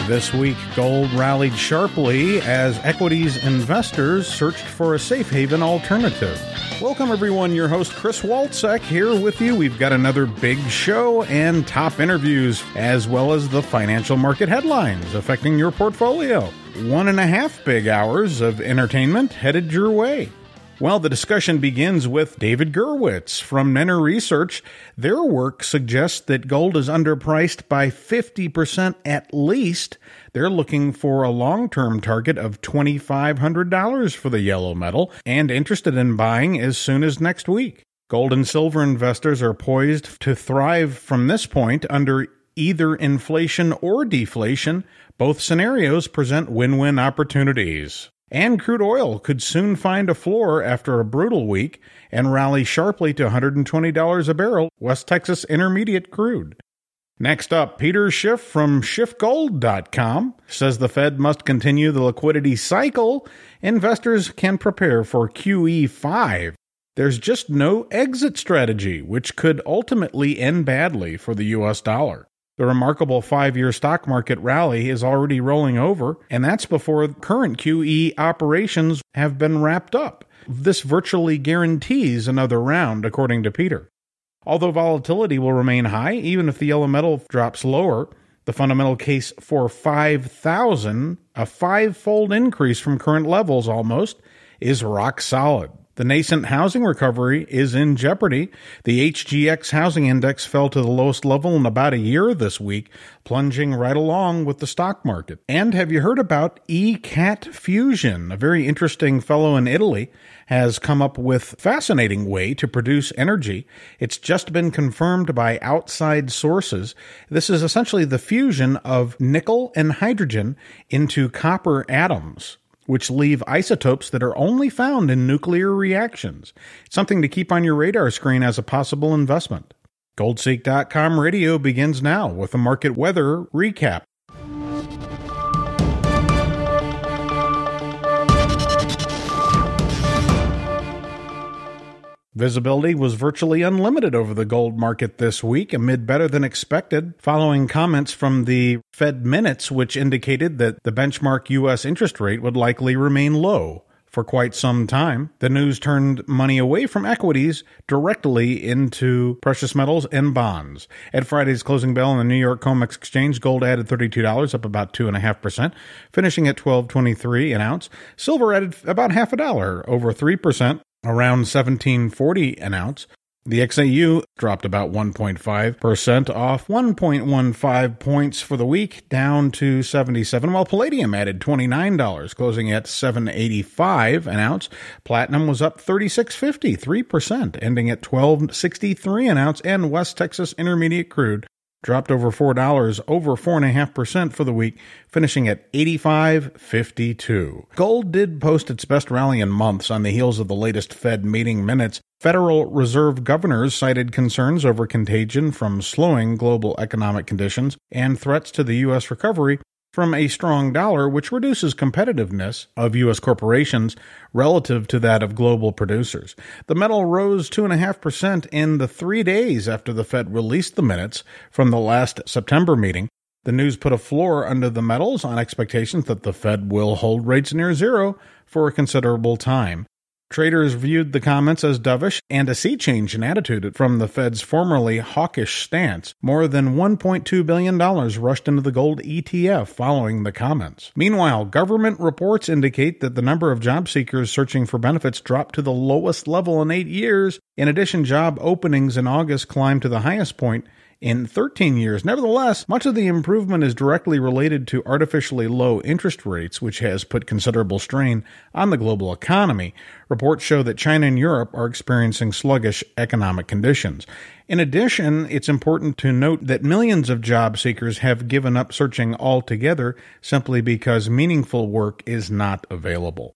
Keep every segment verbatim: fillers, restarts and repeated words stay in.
This week, gold rallied sharply as equities investors searched for a safe haven alternative. Welcome, everyone. Your host, Chris Walczek, here with you. We've got another big show and top interviews, as well as the financial market headlines affecting your portfolio. One and a half big hours of entertainment headed your way. Well, the discussion begins with David Gurwitz from Nenner Research. Their work suggests that gold is underpriced by fifty percent at least. They're looking for a long-term target of two thousand five hundred dollars for the yellow metal and interested in buying as soon as next week. Gold and silver investors are poised to thrive from this point under either inflation or deflation. Both scenarios present win-win opportunities. And crude oil could soon find a floor after a brutal week and rally sharply to one hundred twenty dollars a barrel, West Texas Intermediate crude. Next up, Peter Schiff from Schiff Gold dot com says the Fed must continue the liquidity cycle. Investors can prepare for Q E five. There's just no exit strategy, which could ultimately end badly for the U S dollar. The remarkable five-year stock market rally is already rolling over, and that's before current Q E operations have been wrapped up. This virtually guarantees another round, according to Peter. Although volatility will remain high, even if the yellow metal drops lower, the fundamental case for five thousand, a five-fold increase from current levels almost, is rock solid. The nascent housing recovery is in jeopardy. The H G X housing index fell to the lowest level in about a year this week, plunging right along with the stock market. And have you heard about E CAT Fusion? A very interesting fellow in Italy has come up with a fascinating way to produce energy. It's just been confirmed by outside sources. This is essentially the fusion of nickel and hydrogen into copper atoms, which leave isotopes that are only found in nuclear reactions. Something to keep on your radar screen as a possible investment. Goldseek dot com radio begins now with a market weather recap. Visibility was virtually unlimited over the gold market this week amid better than expected, following comments from the Fed minutes, which indicated that the benchmark U S interest rate would likely remain low for quite some time. The news turned money away from equities directly into precious metals and bonds. At Friday's closing bell on the New York COMEX Exchange, gold added thirty-two dollars, up about two point five percent, finishing at twelve twenty-three an ounce. Silver added about half a dollar, over three percent. Around seventeen forty an ounce. The X A U dropped about one point five percent, off one point one five points for the week, down to seventy-seven, while palladium added twenty-nine dollars, closing at seven eighty-five an ounce. Platinum was up thirty-six fifty, three percent, ending at twelve sixty-three an ounce, and West Texas Intermediate crude dropped over four dollars, over four point five percent for the week, finishing at eighty-five fifty-two. Gold did post its best rally in months on the heels of the latest Fed meeting minutes. Federal Reserve governors cited concerns over contagion from slowing global economic conditions and threats to the U S recovery from a strong dollar, which reduces competitiveness of U S corporations relative to that of global producers. The metal rose two point five percent in the three days after the Fed released the minutes from the last September meeting. The news put a floor under the metals on expectations that the Fed will hold rates near zero for a considerable time. Traders viewed the comments as dovish and a sea change in attitude from the Fed's formerly hawkish stance. More than one point two billion dollars rushed into the gold E T F following the comments. Meanwhile, government reports indicate that the number of job seekers searching for benefits dropped to the lowest level in eight years. In addition, job openings in August climbed to the highest point in thirteen years. Nevertheless, much of the improvement is directly related to artificially low interest rates, which has put considerable strain on the global economy. Reports show that China and Europe are experiencing sluggish economic conditions. In addition, it's important to note that millions of job seekers have given up searching altogether simply because meaningful work is not available.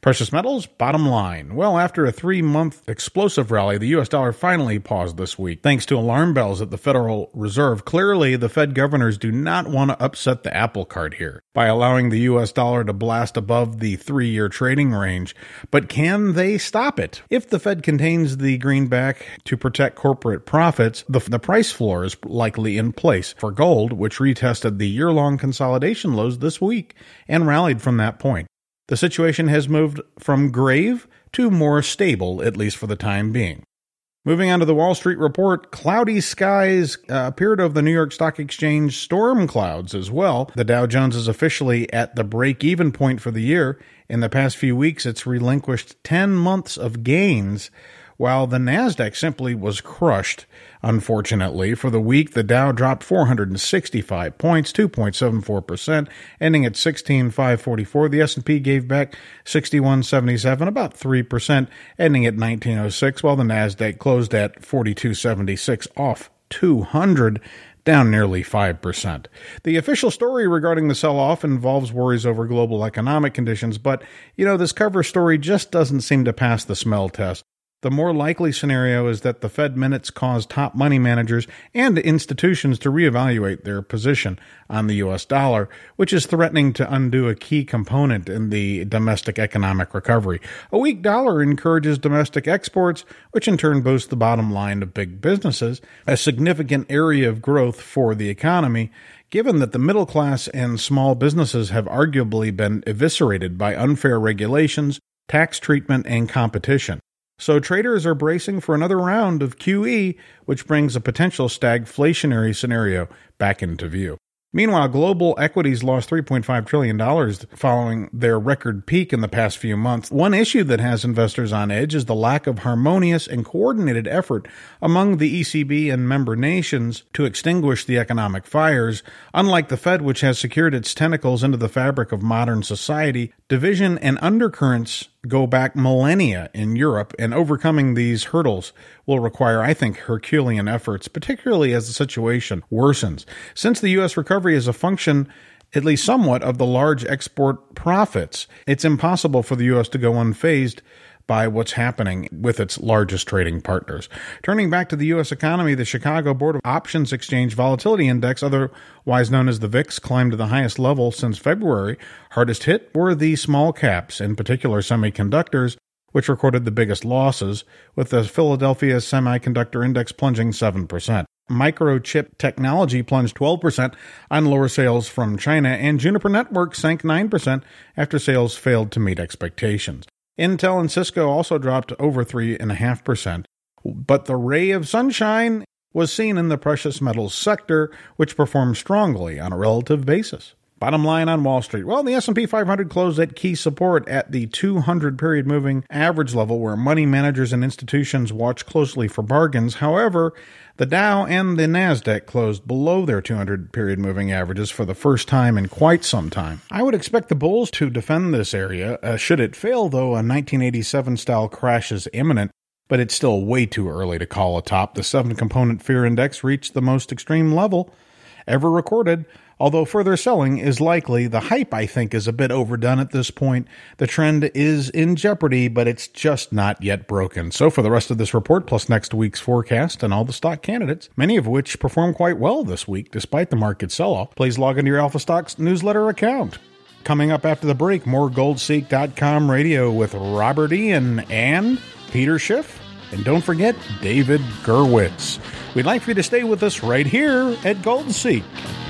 Precious metals, bottom line. Well, after a three-month explosive rally, the U S dollar finally paused this week, thanks to alarm bells at the Federal Reserve. Clearly, the Fed governors do not want to upset the apple cart here by allowing the U S dollar to blast above the three-year trading range. But can they stop it? If the Fed contains the greenback to protect corporate profits, the, the price floor is likely in place for gold, which retested the year-long consolidation lows this week and rallied from that point. The situation has moved from grave to more stable, at least for the time being. Moving on to the Wall Street Report, cloudy skies uh, appeared over the New York Stock Exchange, storm clouds as well. The Dow Jones is officially at the break-even point for the year. In the past few weeks, it's relinquished ten months of gains, while the NASDAQ simply was crushed. Unfortunately, for the week, the Dow dropped four hundred sixty-five points, two point seven four percent, ending at sixteen thousand five hundred forty-four. The S and P gave back sixty-one seventy-seven, about three percent, ending at nineteen oh six, while the NASDAQ closed at forty-two seventy-six, off two hundred, down nearly five percent. The official story regarding the sell-off involves worries over global economic conditions, but, you know, this cover story just doesn't seem to pass the smell test. The more likely scenario is that the Fed minutes cause top money managers and institutions to reevaluate their position on the U S dollar, which is threatening to undo a key component in the domestic economic recovery. A weak dollar encourages domestic exports, which in turn boosts the bottom line of big businesses, a significant area of growth for the economy, given that the middle class and small businesses have arguably been eviscerated by unfair regulations, tax treatment, and competition. So traders are bracing for another round of Q E, which brings a potential stagflationary scenario back into view. Meanwhile, global equities lost three point five trillion dollars following their record peak in the past few months. One issue that has investors on edge is the lack of harmonious and coordinated effort among the E C B and member nations to extinguish the economic fires. Unlike the Fed, which has secured its tentacles into the fabric of modern society, division and undercurrents go back millennia in Europe, and overcoming these hurdles will require, I think, Herculean efforts, particularly as the situation worsens. Since the U S recovery is a function, at least somewhat, of the large export profits, it's impossible for the U S to go unfazed by what's happening with its largest trading partners. Turning back to the U S economy, the Chicago Board of Options Exchange Volatility Index, otherwise known as the V I X, climbed to the highest level since February. Hardest hit were the small caps, in particular semiconductors, which recorded the biggest losses, with the Philadelphia Semiconductor Index plunging seven percent. Microchip Technology plunged twelve percent on lower sales from China, and Juniper Networks sank nine percent after sales failed to meet expectations. Intel and Cisco also dropped over three point five percent, but the ray of sunshine was seen in the precious metals sector, which performed strongly on a relative basis. Bottom line on Wall Street. Well, the S and P five hundred closed at key support at the two hundred period moving average level, where money managers and institutions watch closely for bargains. However, the Dow and the NASDAQ closed below their two hundred period moving averages for the first time in quite some time. I would expect the bulls to defend this area. Uh, should it fail, though, a nineteen eighty-seven style crash is imminent, but it's still way too early to call a top. The seven-component fear index reached the most extreme level ever recorded. Although further selling is likely, the hype, I think, is a bit overdone at this point. The trend is in jeopardy, but it's just not yet broken. So for the rest of this report, plus next week's forecast and all the stock candidates, many of which performed quite well this week despite the market sell-off, please log into your Alpha Stocks newsletter account. Coming up after the break, more gold seek dot com radio with Robert Ian and Peter Schiff. And don't forget David Gerwitz. We'd like for you to stay with us right here at GoldSeek.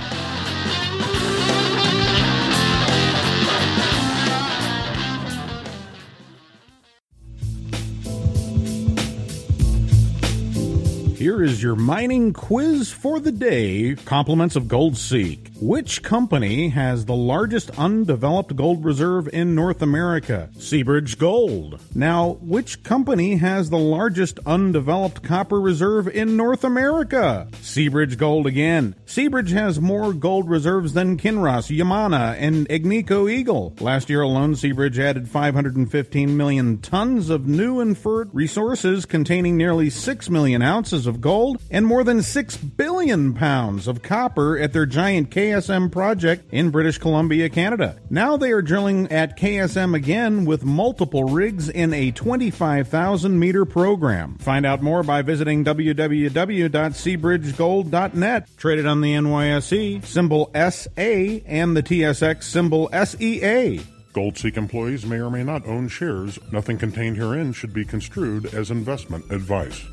Here is your mining quiz for the day. Compliments of GoldSeek. Which company has the largest undeveloped gold reserve in North America? Seabridge Gold. Now, which company has the largest undeveloped copper reserve in North America? Seabridge Gold again. Seabridge has more gold reserves than Kinross, Yamana, and Agnico Eagle. Last year alone, Seabridge added five hundred fifteen million tons of new inferred resources containing nearly six million ounces of gold and more than six billion pounds of copper at their giant K K S M project in British Columbia, Canada. Now they are drilling at K S M again with multiple rigs in a twenty-five thousand meter program. Find out more by visiting w w w dot seabridge gold dot net. Traded on the N Y S E, symbol S A, and the T S X, symbol S E A. GoldSeek employees may or may not own shares. Nothing contained herein should be construed as investment advice.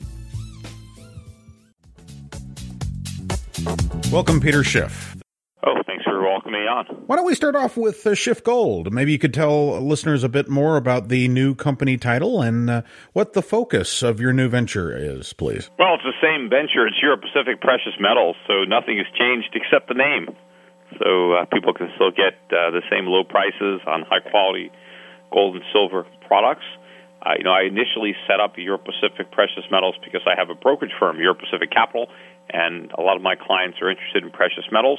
Welcome, Peter Schiff. Oh, thanks for welcoming me on. Why don't we start off with uh, Schiff Gold? Maybe you could tell listeners a bit more about the new company title and uh, what the focus of your new venture is, please. Well, it's the same venture. It's Euro Pacific Precious Metals, so nothing has changed except the name. So uh, people can still get uh, the same low prices on high-quality gold and silver products. Uh, you know, I initially set up Euro Pacific Precious Metals because I have a brokerage firm, Euro Pacific Capital, and a lot of my clients are interested in precious metals.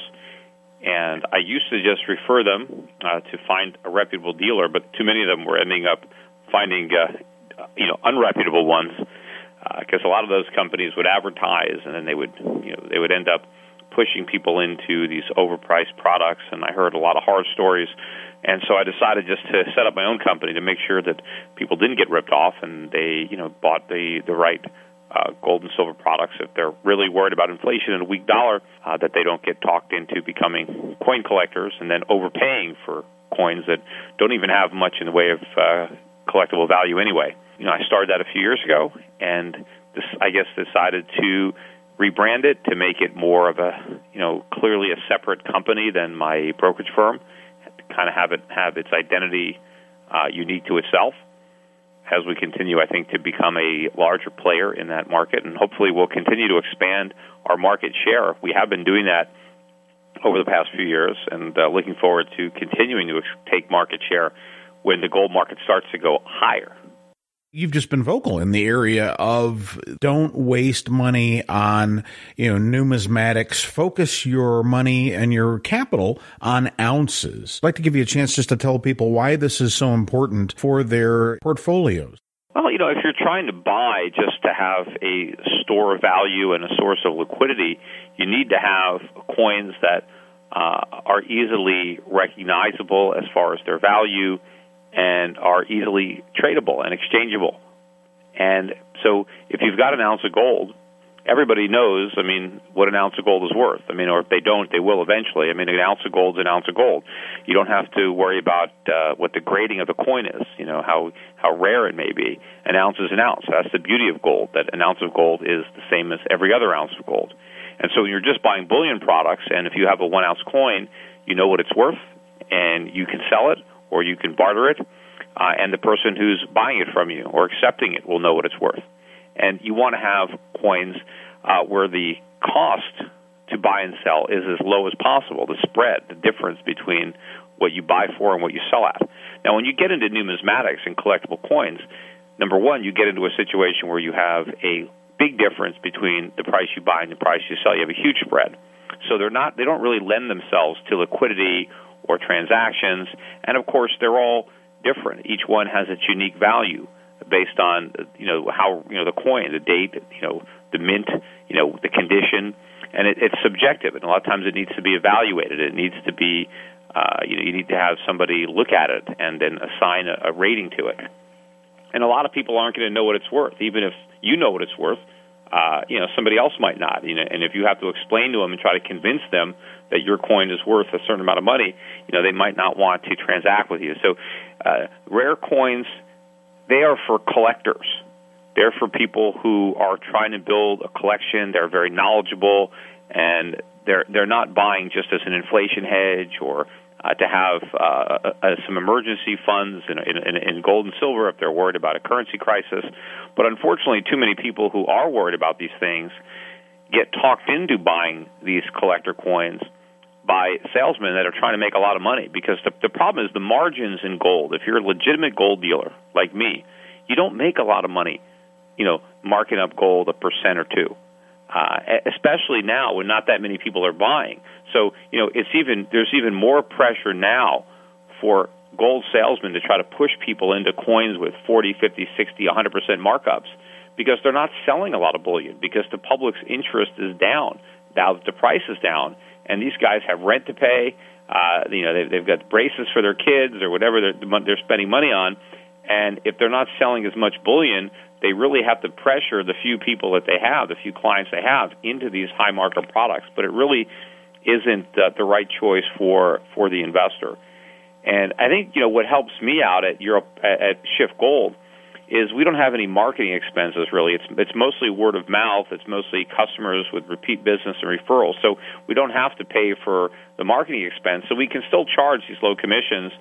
And I used to just refer them uh, to find a reputable dealer, but too many of them were ending up finding, uh, you know, unreputable ones, because uh, a lot of those companies would advertise, and then they would, you know, they would end up pushing people into these overpriced products. And I heard a lot of horror stories, and so I decided just to set up my own company to make sure that people didn't get ripped off, and they, you know, bought the the right Uh, gold and silver products. If they're really worried about inflation and a weak dollar, uh, that they don't get talked into becoming coin collectors and then overpaying for coins that don't even have much in the way of uh, collectible value anyway. You know, I started that a few years ago, and this, I guess, decided to rebrand it to make it more of a, you know, clearly a separate company than my brokerage firm, to kind of have it have its identity uh, unique to itself. As we continue, I think, to become a larger player in that market, and hopefully we'll continue to expand our market share. We have been doing that over the past few years, and uh, looking forward to continuing to ex- take market share when the gold market starts to go higher. You've just been vocal in the area of don't waste money on, you know, numismatics. Focus your money and your capital on ounces. I'd like to give you a chance just to tell people why this is so important for their portfolios. Well, you know, if you're trying to buy just to have a store of value and a source of liquidity, you need to have coins that uh, are easily recognizable as far as their value and are easily tradable and exchangeable. And so if you've got an ounce of gold, everybody knows, I mean, what an ounce of gold is worth. I mean, or if they don't, they will eventually. I mean, an ounce of gold is an ounce of gold. You don't have to worry about uh, what the grading of the coin is, you know, how, how rare it may be. An ounce is an ounce. That's the beauty of gold, that an ounce of gold is the same as every other ounce of gold. And so when you're just buying bullion products, and if you have a one-ounce coin, you know what it's worth, and you can sell it, or you can barter it, uh, and the person who's buying it from you or accepting it will know what it's worth. And you want to have coins uh, where the cost to buy and sell is as low as possible, the spread, the difference between what you buy for and what you sell at. Now, when you get into numismatics and collectible coins, number one, you get into a situation where you have a big difference between the price you buy and the price you sell. You have a huge spread. So they're not, they don't really lend themselves to liquidity or transactions, and of course they're all different. Each one has its unique value based on, you know, how, you know, the coin, the date, you know, the mint, you know, the condition, and it, it's subjective, and a lot of times it needs to be evaluated. It needs to be, uh, you know, you need to have somebody look at it and then assign a, a rating to it. And a lot of people aren't going to know what it's worth, even if you know what it's worth. Uh, you know, somebody else might not. You know, and if you have to explain to them and try to convince them that your coin is worth a certain amount of money, you know, they might not want to transact with you. So, uh, rare coins, they are for collectors. They're for people who are trying to build a collection. They're very knowledgeable, and they're they're not buying just as an inflation hedge or uh, to have uh, uh, some emergency funds in, in, in gold and silver if they're worried about a currency crisis. But unfortunately, too many people who are worried about these things get talked into buying these collector coins by salesmen that are trying to make a lot of money, because the, the problem is the margins in gold. If you're a legitimate gold dealer like me, you don't make a lot of money, you know, marking up gold a percent or two, uh, especially now when not that many people are buying. So, you know, it's even there's even more pressure now for gold salesmen to try to push people into coins with forty, fifty, sixty, one hundred percent markups, because they're not selling a lot of bullion, because the public's interest is down. Now that the price is down, and these guys have rent to pay. Uh, you know, they've, they've got braces for their kids or whatever they're, they're spending money on, and if they're not selling as much bullion, they really have to pressure the few people that they have, the few clients they have, into these high market products. But it really isn't uh, the right choice for, for the investor. And I think, you know, what helps me out at Europe at, at Shift Gold is we don't have any marketing expenses, really. It's it's mostly word of mouth. It's mostly customers with repeat business and referrals. So we don't have to pay for the marketing expense. So we can still charge these low commissions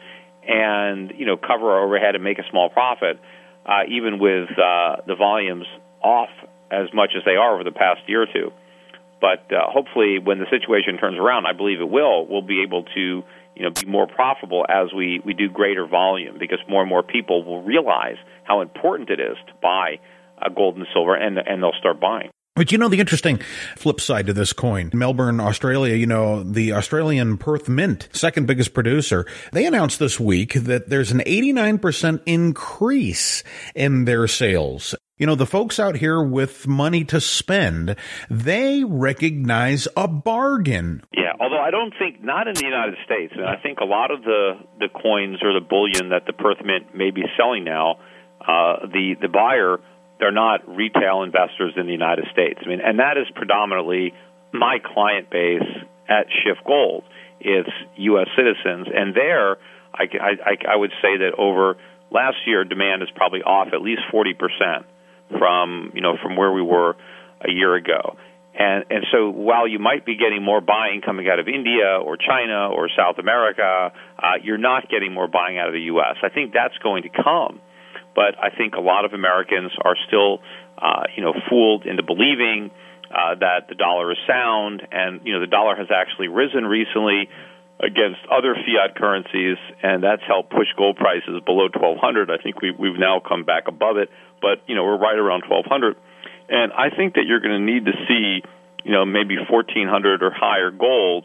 and, you know, cover our overhead and make a small profit, uh, even with uh, the volumes off as much as they are over the past year or two. But uh, hopefully when the situation turns around, I believe it will, we'll be able to, you know, be more profitable as we, we do greater volume, because more and more people will realize how important it is to buy uh, gold and silver, and and they'll start buying. But you know, the interesting flip side to this coin, Melbourne, Australia, you know, the Australian Perth Mint, second biggest producer, they announced this week that there's an eighty-nine percent increase in their sales. You know, the folks out here with money to spend, they recognize a bargain. Yeah, although I don't think, not in the United States, and I think a lot of the, the coins or the bullion that the Perth Mint may be selling now, uh, the, the buyer, they're not retail investors in the United States. I mean, and that is predominantly my client base at Shift Gold. It's U S citizens, and there, I, I, I would say that over last year, demand is probably off at least forty percent. From you know from where we were a year ago, and and so while you might be getting more buying coming out of India or China or South America, uh, you're not getting more buying out of the U S. I think that's going to come, but I think a lot of Americans are still uh, you know fooled into believing uh, that the dollar is sound, and you know the dollar has actually risen recently against other fiat currencies, and that's helped push gold prices below twelve hundred. I think we, we've now come back above it, but you know we're right around twelve hundred, and I think that you're going to need to see you know maybe fourteen hundred or higher gold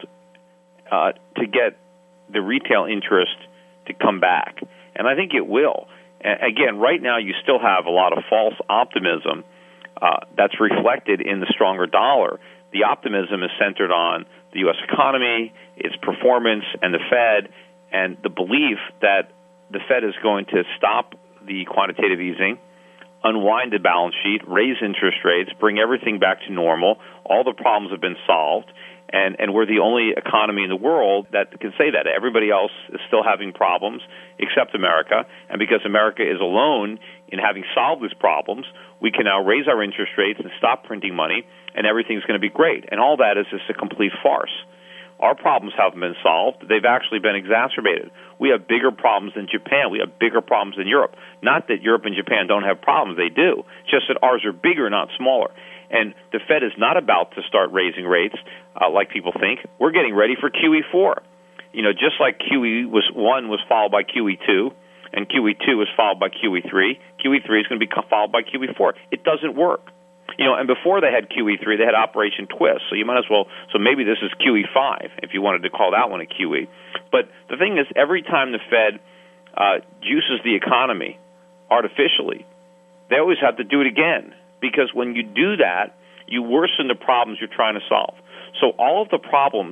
uh, to get the retail interest to come back, and I think it will. And again, right now you still have a lot of false optimism uh, that's reflected in the stronger dollar. The optimism is centered on the U S economy, its performance, and the Fed, and the belief that the Fed is going to stop the quantitative easing, unwind the balance sheet, raise interest rates, bring everything back to normal. All the problems have been solved, and, and we're the only economy in the world that can say that. Everybody else is still having problems except America, and because America is alone in having solved these problems, we can now raise our interest rates and stop printing money, and everything's going to be great. And all that is just a complete farce. Our problems haven't been solved. They've actually been exacerbated. We have bigger problems than Japan. We have bigger problems than Europe. Not that Europe and Japan don't have problems. They do. It's just that ours are bigger, not smaller. And the Fed is not about to start raising rates uh, like people think. We're getting ready for Q E four. You know, just like Q E one was followed by Q E two, and Q E two was followed by Q E three, Q E three is going to be followed by Q E four. It doesn't work. You know, and before they had Q E three, they had Operation Twist. So you might as well, so maybe this is Q E five, if you wanted to call that one a Q E. But the thing is, every time the Fed uh, juices the economy artificially, they always have to do it again. Because when you do that, you worsen the problems you're trying to solve. So all of the problems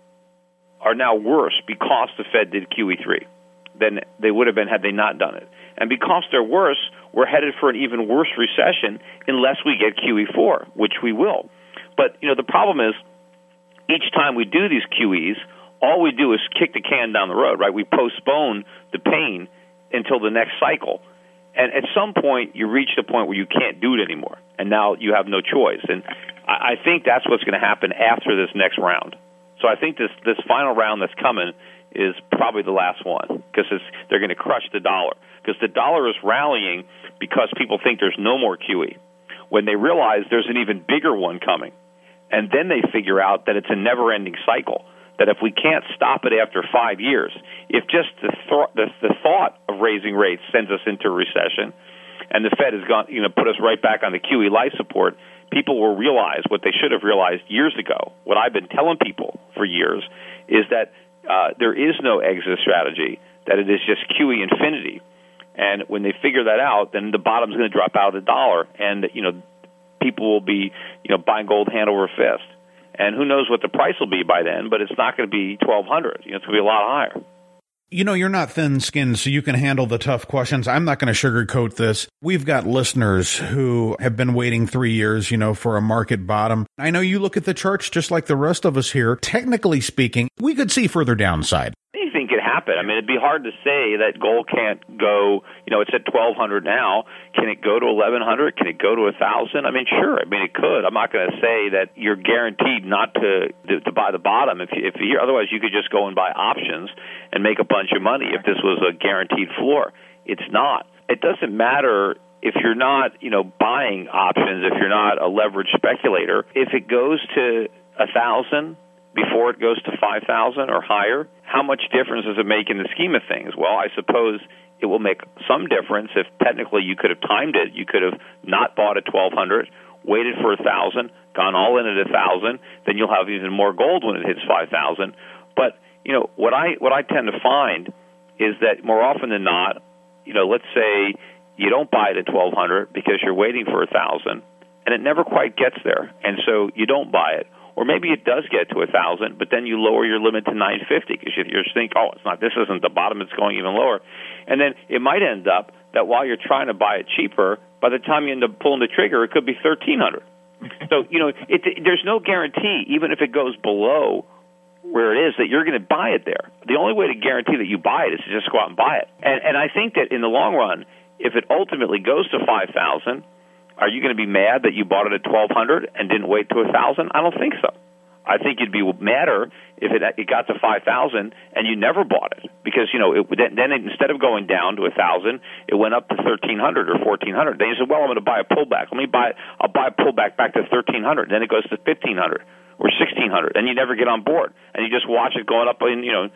are now worse because the Fed did Q E three than they would have been had they not done it. And because they're worse, we're headed for an even worse recession unless we get Q E four, which we will. But, you know, the problem is each time we do these Q Es, all we do is kick the can down the road, right? We postpone the pain until the next cycle. And at some point, you reach the point where you can't do it anymore, and now you have no choice. And I think that's what's going to happen after this next round. So I think this, this final round that's coming is probably the last one, because they're going to crush the dollar. Because the dollar is rallying because people think there's no more Q E, when they realize there's an even bigger one coming. And then they figure out that it's a never-ending cycle, that if we can't stop it after five years, if just the, th- the, the thought of raising rates sends us into a recession, and the Fed has gone, you know, put us right back on the Q E life support, people will realize what they should have realized years ago. What I've been telling people for years is that uh, there is no exit strategy, that it is just Q E infinity. And when they figure that out, then the bottom's going to drop out of the dollar, and you know, people will be, you know, buying gold hand over fist. And who knows what the price will be by then, but it's not going to be twelve hundred. You know, it's going to be a lot higher. You know, you're not thin-skinned, so you can handle the tough questions. I'm not going to sugarcoat this. We've got listeners who have been waiting three years, you know, for a market bottom. I know you look at the charts just like the rest of us here. Technically speaking, we could see further downside. Anything could happen. I mean, it'd be hard to say that gold can't go, you know, it's at twelve hundred now. Can it go to eleven hundred? Can it go to one thousand? I mean, sure. I mean, it could. I'm not going to say that you're guaranteed not to to, to buy the bottom. If you, if you, otherwise, you could just go and buy options and make a bunch of money if this was a guaranteed floor. It's not. It doesn't matter if you're not, you know, buying options, if you're not a leveraged speculator. If it goes to one thousand before it goes to five thousand or higher, how much difference does it make in the scheme of things? Well, I suppose it will make some difference if technically you could have timed it. You could have not bought at twelve hundred, waited for one thousand, gone all in at one thousand, then you'll have even more gold when it hits five thousand. But, you know, what I what I tend to find is that more often than not, you know, let's say you don't buy it at twelve hundred because you're waiting for one thousand, and it never quite gets there, and so you don't buy it. Or maybe it does get to one thousand, but then you lower your limit to nine fifty because you, you think, oh, it's not. This isn't the bottom. It's going even lower. And then it might end up that while you're trying to buy it cheaper, by the time you end up pulling the trigger, it could be thirteen hundred. So, you know, it, there's no guarantee, even if it goes below where it is, that you're going to buy it there. The only way to guarantee that you buy it is to just go out and buy it. And, and I think that in the long run, if it ultimately goes to five thousand, are you going to be mad that you bought it at twelve hundred and didn't wait to one thousand? I don't think so. I think you'd be madder if it, it got to five thousand and you never bought it because, you know, it, then it, instead of going down to one thousand, it went up to thirteen hundred or fourteen hundred. Then you said, well, I'm going to buy a pullback. Let me buy I'll buy a pullback back to thirteen hundred. Then it goes to fifteen hundred or sixteen hundred, and you never get on board. And you just watch it going up, and, you know.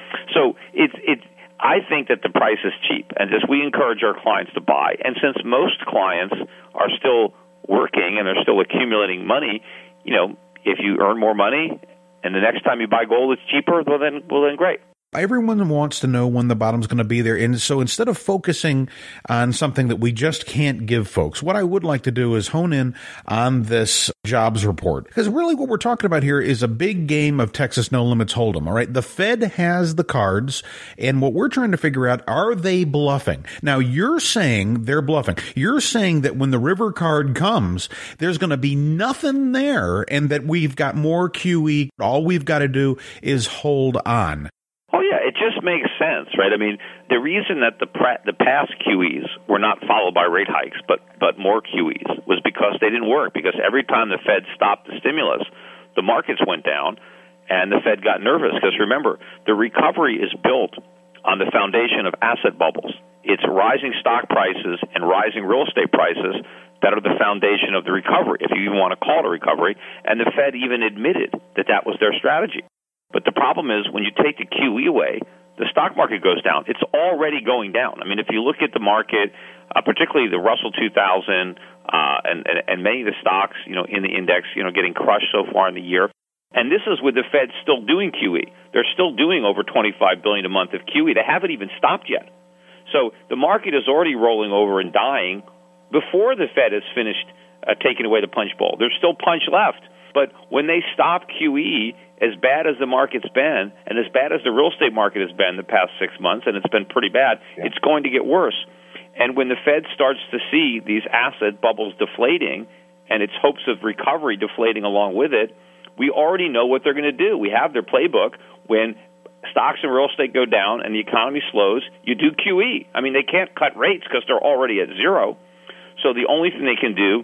So it's it's. I think that the price is cheap, and just we encourage our clients to buy. And since most clients are still working and they're still accumulating money, you know, if you earn more money and the next time you buy gold it's cheaper, well then, well then, great. Everyone wants to know when the bottom's going to be there. And so instead of focusing on something that we just can't give folks, what I would like to do is hone in on this jobs report. Because really what we're talking about here is a big game of Texas No Limits Hold'em, all right? The Fed has the cards, and what we're trying to figure out, are they bluffing? Now, you're saying they're bluffing. You're saying that when the river card comes, there's going to be nothing there, and that we've got more Q E. All we've got to do is hold on. Oh, yeah, it just makes sense, right? I mean, the reason that the pra- the past Q Es were not followed by rate hikes, but, but more Q Es, was because they didn't work, because every time the Fed stopped the stimulus, the markets went down, and the Fed got nervous. Because remember, the recovery is built on the foundation of asset bubbles. It's rising stock prices and rising real estate prices that are the foundation of the recovery, if you even want to call it a recovery, and the Fed even admitted that that was their strategy. But the problem is when you take the Q E away, the stock market goes down. It's already going down. I mean, if you look at the market, uh, particularly the Russell two thousand uh, and, and, and many of the stocks, you know, in the index, you know, getting crushed so far in the year. And this is with the Fed still doing Q E. They're still doing over twenty-five billion dollars a month of Q E. They haven't even stopped yet. So the market is already rolling over and dying before the Fed has finished uh, taking away the punch bowl. There's still punch left. But when they stop Q E, as bad as the market's been, and as bad as the real estate market has been the past six months, and it's been pretty bad, yeah. It's going to get worse. And when the Fed starts to see these asset bubbles deflating and its hopes of recovery deflating along with it, we already know what they're going to do. We have their playbook. When stocks and real estate go down and the economy slows, you do Q E. I mean, they can't cut rates because they're already at zero. So the only thing they can do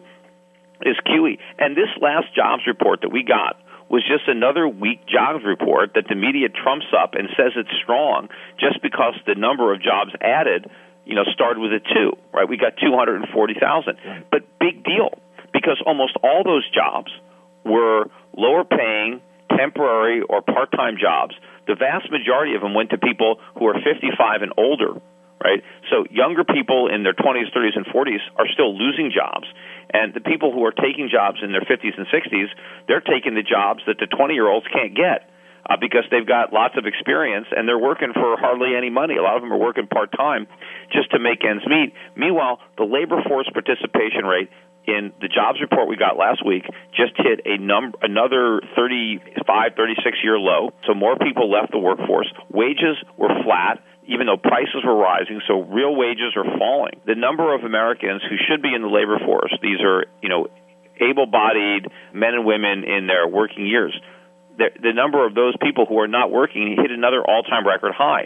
is Q E. And this last jobs report that we got was just another weak jobs report that the media trumps up and says it's strong just because the number of jobs added, you know, started with a two, right? We got two hundred forty thousand. Right. But big deal, because almost all those jobs were lower paying, temporary, or part-time jobs. The vast majority of them went to people who are fifty-five and older, right? So younger people in their twenties, thirties, and forties are still losing jobs. And the people who are taking jobs in their fifties and sixties, they're taking the jobs that the twenty-year-olds can't get uh, because they've got lots of experience and they're working for hardly any money. A lot of them are working part-time just to make ends meet. Meanwhile, the labor force participation rate in the jobs report we got last week just hit a number, another thirty-five, thirty-six year low. So more people left the workforce. Wages were flat, even though prices were rising, so real wages are falling. The number of Americans who should be in the labor force, these are, you know, able-bodied men and women in their working years, the, the number of those people who are not working hit another all-time record high.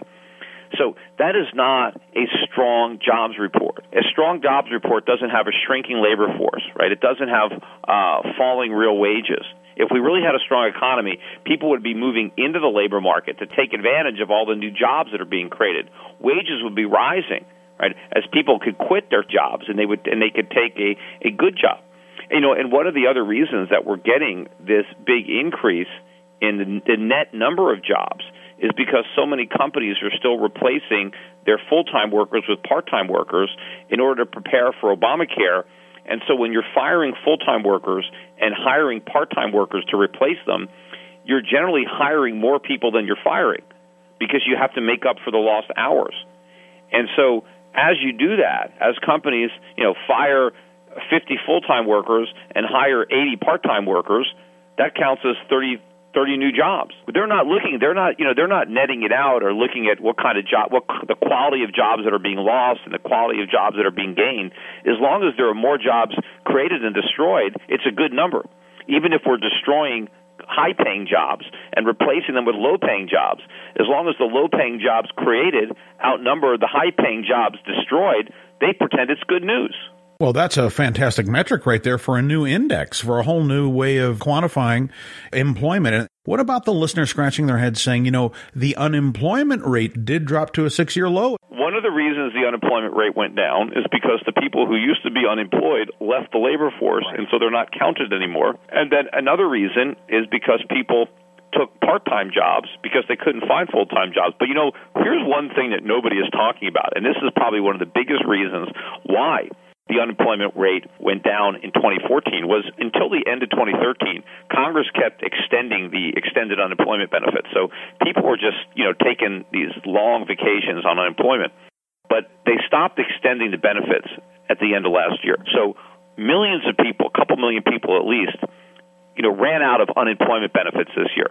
So that is not a strong jobs report. A strong jobs report doesn't have a shrinking labor force, right? It doesn't have uh, falling real wages. If we really had a strong economy, people would be moving into the labor market to take advantage of all the new jobs that are being created. Wages would be rising, right? As people could quit their jobs and they would and they could take a, a good job. You know, and one of the other reasons that we're getting this big increase in the, the net number of jobs is because so many companies are still replacing their full-time workers with part-time workers in order to prepare for Obamacare. And so when you're firing full-time workers and hiring part-time workers to replace them, you're generally hiring more people than you're firing because you have to make up for the lost hours. And so as you do that, as companies, you know, fire fifty full-time workers and hire eighty part-time workers, that counts as thirty thirty new jobs. But they're not looking, they're not, you know, they're not netting it out or looking at what kind of job, what the quality of jobs that are being lost and the quality of jobs that are being gained. As long as there are more jobs created and destroyed, it's a good number. Even if we're destroying high-paying jobs and replacing them with low-paying jobs, as long as the low-paying jobs created outnumber the high-paying jobs destroyed, they pretend it's good news. Well, that's a fantastic metric right there for a new index, for a whole new way of quantifying employment. And what about the listener scratching their head saying, you know, the unemployment rate did drop to a six-year low? One of the reasons the unemployment rate went down is because the people who used to be unemployed left the labor force, and so they're not counted anymore. And then another reason is because people took part-time jobs because they couldn't find full-time jobs. But, you know, here's one thing that nobody is talking about, and this is probably one of the biggest reasons why the unemployment rate went down in twenty fourteen was until the end of twenty thirteen, Congress kept extending the extended unemployment benefits. So people were just, you know, taking these long vacations on unemployment. But they stopped extending the benefits at the end of last year. So millions of people, a couple million people at least, you know, ran out of unemployment benefits this year.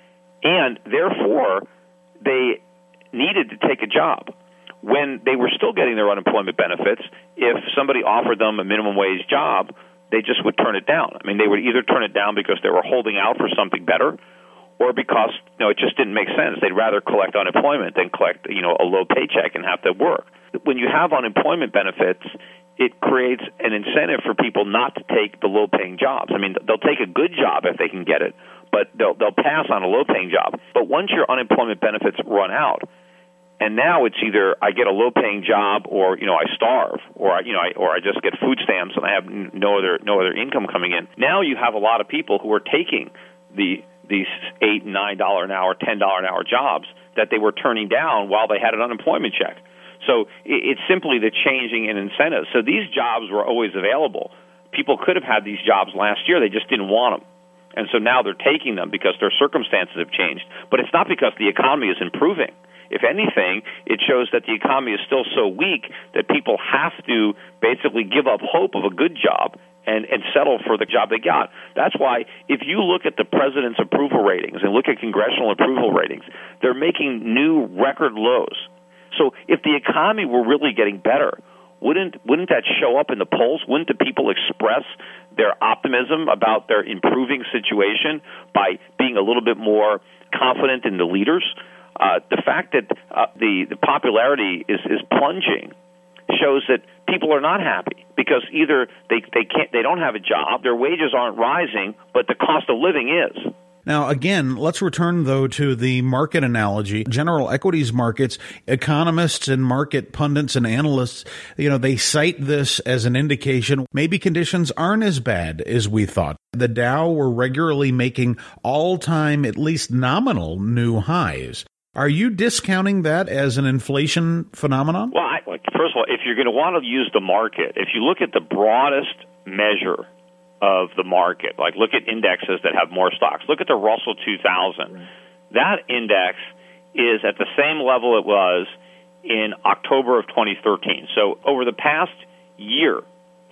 And therefore, they needed to take a job. When they were still getting their unemployment benefits, if somebody offered them a minimum wage job, they just would turn it down. I mean, they would either turn it down because they were holding out for something better or because, you know, it just didn't make sense. They'd rather collect unemployment than collect, you know, a low paycheck and have to work. When you have unemployment benefits, it creates an incentive for people not to take the low-paying jobs. I mean, they'll take a good job if they can get it, but they'll they'll pass on a low-paying job. But once your unemployment benefits run out, and now it's either I get a low-paying job, or you know I starve, or I, you know, I, or I just get food stamps and I have no other no other income coming in. Now you have a lot of people who are taking the these eight, nine dollar an hour, ten dollar an hour jobs that they were turning down while they had an unemployment check. So it, it's simply the changing in incentives. So these jobs were always available. People could have had these jobs last year; they just didn't want them. And so now they're taking them because their circumstances have changed. But it's not because the economy is improving. If anything, it shows that the economy is still so weak that people have to basically give up hope of a good job and, and settle for the job they got. That's why if you look at the president's approval ratings and look at congressional approval ratings, they're making new record lows. So if the economy were really getting better, wouldn't wouldn't that show up in the polls? Wouldn't the people express their optimism about their improving situation by being a little bit more confident in the leaders? Uh, the fact that uh, the, the popularity is, is plunging shows that people are not happy because either they, they can't they don't have a job, their wages aren't rising, but the cost of living is. Now, again, let's return, though, to the market analogy. General equities markets, economists and market pundits and analysts, you know, they cite this as an indication maybe conditions aren't as bad as we thought. The Dow were regularly making all-time, at least nominal, new highs. Are you discounting that as an inflation phenomenon? Well, I, first of all, if you're going to want to use the market, if you look at the broadest measure of the market, like look at indexes that have more stocks, look at the Russell two thousand. Right. That index is at the same level it was in October of twenty thirteen. So over the past year, it has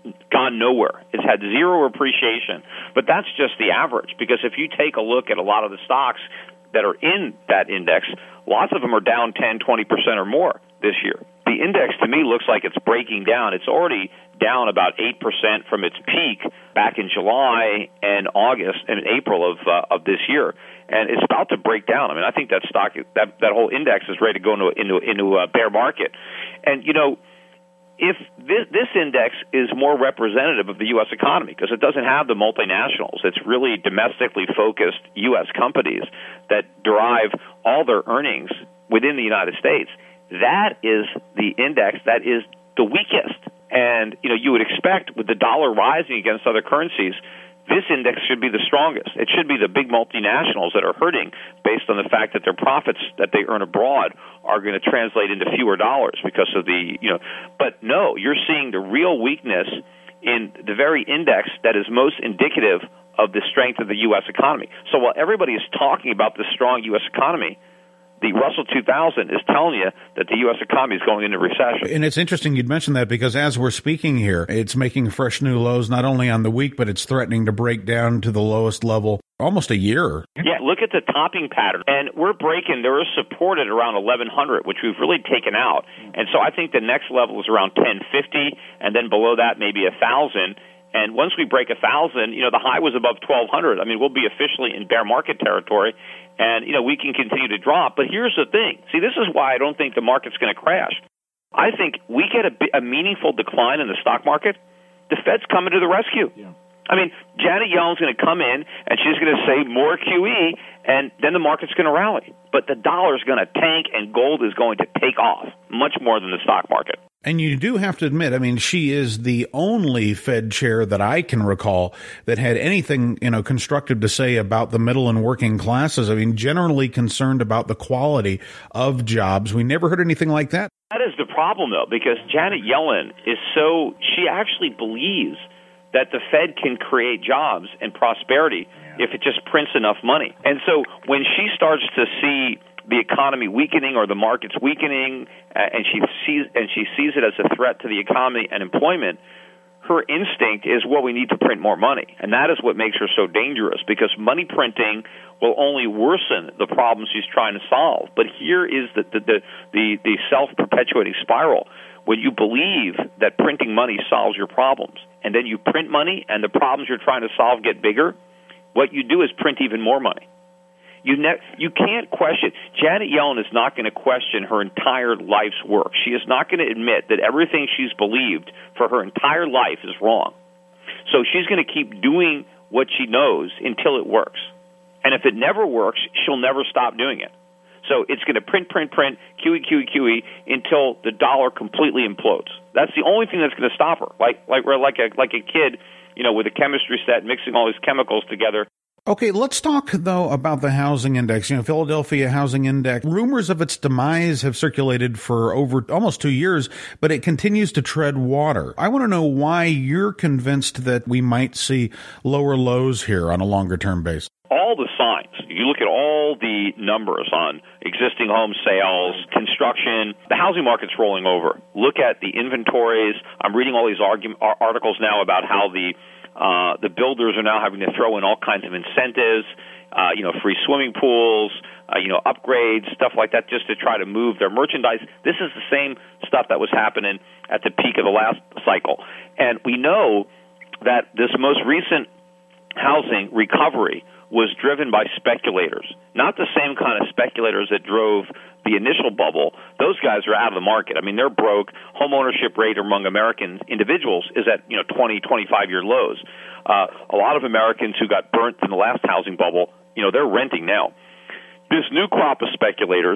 gone nowhere. It's had zero appreciation. But that's just the average, because if you take a look at a lot of the stocks that are in that index, lots of them are down ten, twenty percent or more this year. The index, to me, looks like it's breaking down. It's already down about eight percent from its peak back in July and August and April of uh, of this year. And it's about to break down. I mean, I think that stock, that, that whole index is ready to go into, into, into a bear market. And, you know, if this, this index is more representative of the U S economy, because it doesn't have the multinationals, it's really domestically focused U S companies that derive all their earnings within the United States, that is the index that is the weakest. And, you know, you would expect with the dollar rising against other currencies, this index should be the strongest. It should be the big multinationals that are hurting based on the fact that their profits that they earn abroad are going to translate into fewer dollars because of the, you know, but no, you're seeing the real weakness in the very index that is most indicative of the strength of the U S economy. So while everybody is talking about the strong U S economy, the Russell two thousand is telling you that the U S economy is going into recession. And it's interesting you'd mention that, because as we're speaking here, it's making fresh new lows not only on the week, but it's threatening to break down to the lowest level almost a year. Yeah, look at the topping pattern. And we're breaking, there is support at around eleven hundred, which we've really taken out. And so I think the next level is around ten fifty, and then below that maybe one thousand. And once we break one thousand, you know, the high was above twelve hundred. I mean, we'll be officially in bear market territory, and, you know, we can continue to drop. But here's the thing. See, this is why I don't think the market's going to crash. I think we get a, a meaningful decline in the stock market, the Fed's coming to the rescue. Yeah. I mean, Janet Yellen's going to come in, and she's going to say more Q E, and then the market's going to rally. But the dollar's going to tank, and gold is going to take off much more than the stock market. And you do have to admit, I mean, she is the only Fed chair that I can recall that had anything, you know, constructive to say about the middle and working classes. I mean, generally concerned about the quality of jobs. We never heard anything like that. That is the problem, though, because Janet Yellen is so, she actually believes that the Fed can create jobs and prosperity yeah. if it just prints enough money. And so when she starts to see the economy weakening or the market's weakening, uh, and she sees and she sees it as a threat to the economy and employment, her instinct is, well, we need to print more money. And that is what makes her so dangerous, because money printing will only worsen the problems she's trying to solve. But here is the the the, the, the self-perpetuating spiral. When you believe that printing money solves your problems, and then you print money and the problems you're trying to solve get bigger, what you do is print even more money. You ne- you can't question. Janet Yellen is not going to question her entire life's work. She is not going to admit that everything she's believed for her entire life is wrong. So she's going to keep doing what she knows until it works. And if it never works, she'll never stop doing it. So it's going to print, print, print, Q E, Q E, Q E, until the dollar completely implodes. That's the only thing that's going to stop her. Like like like a like a kid, you know, with a chemistry set, mixing all these chemicals together. Okay, let's talk, though, about the housing index. You know, Philadelphia Housing Index, rumors of its demise have circulated for over almost two years, but it continues to tread water. I want to know why you're convinced that we might see lower lows here on a longer-term basis. All the signs. You look at all the numbers on existing home sales, construction, the housing market's rolling over. Look at the inventories. I'm reading all these argu- articles now about how the Uh, the builders are now having to throw in all kinds of incentives, uh, you know, free swimming pools, uh, you know, upgrades, stuff like that, just to try to move their merchandise. This is the same stuff that was happening at the peak of the last cycle. And we know that this most recent housing recovery was driven by speculators, not the same kind of speculators that drove the initial bubble. Those guys are out of the market. I mean, they're broke. Home ownership rate among American individuals is at, you know, twenty, twenty-five year lows. Uh, a lot of Americans who got burnt in the last housing bubble, you know, they're renting now. This new crop of speculators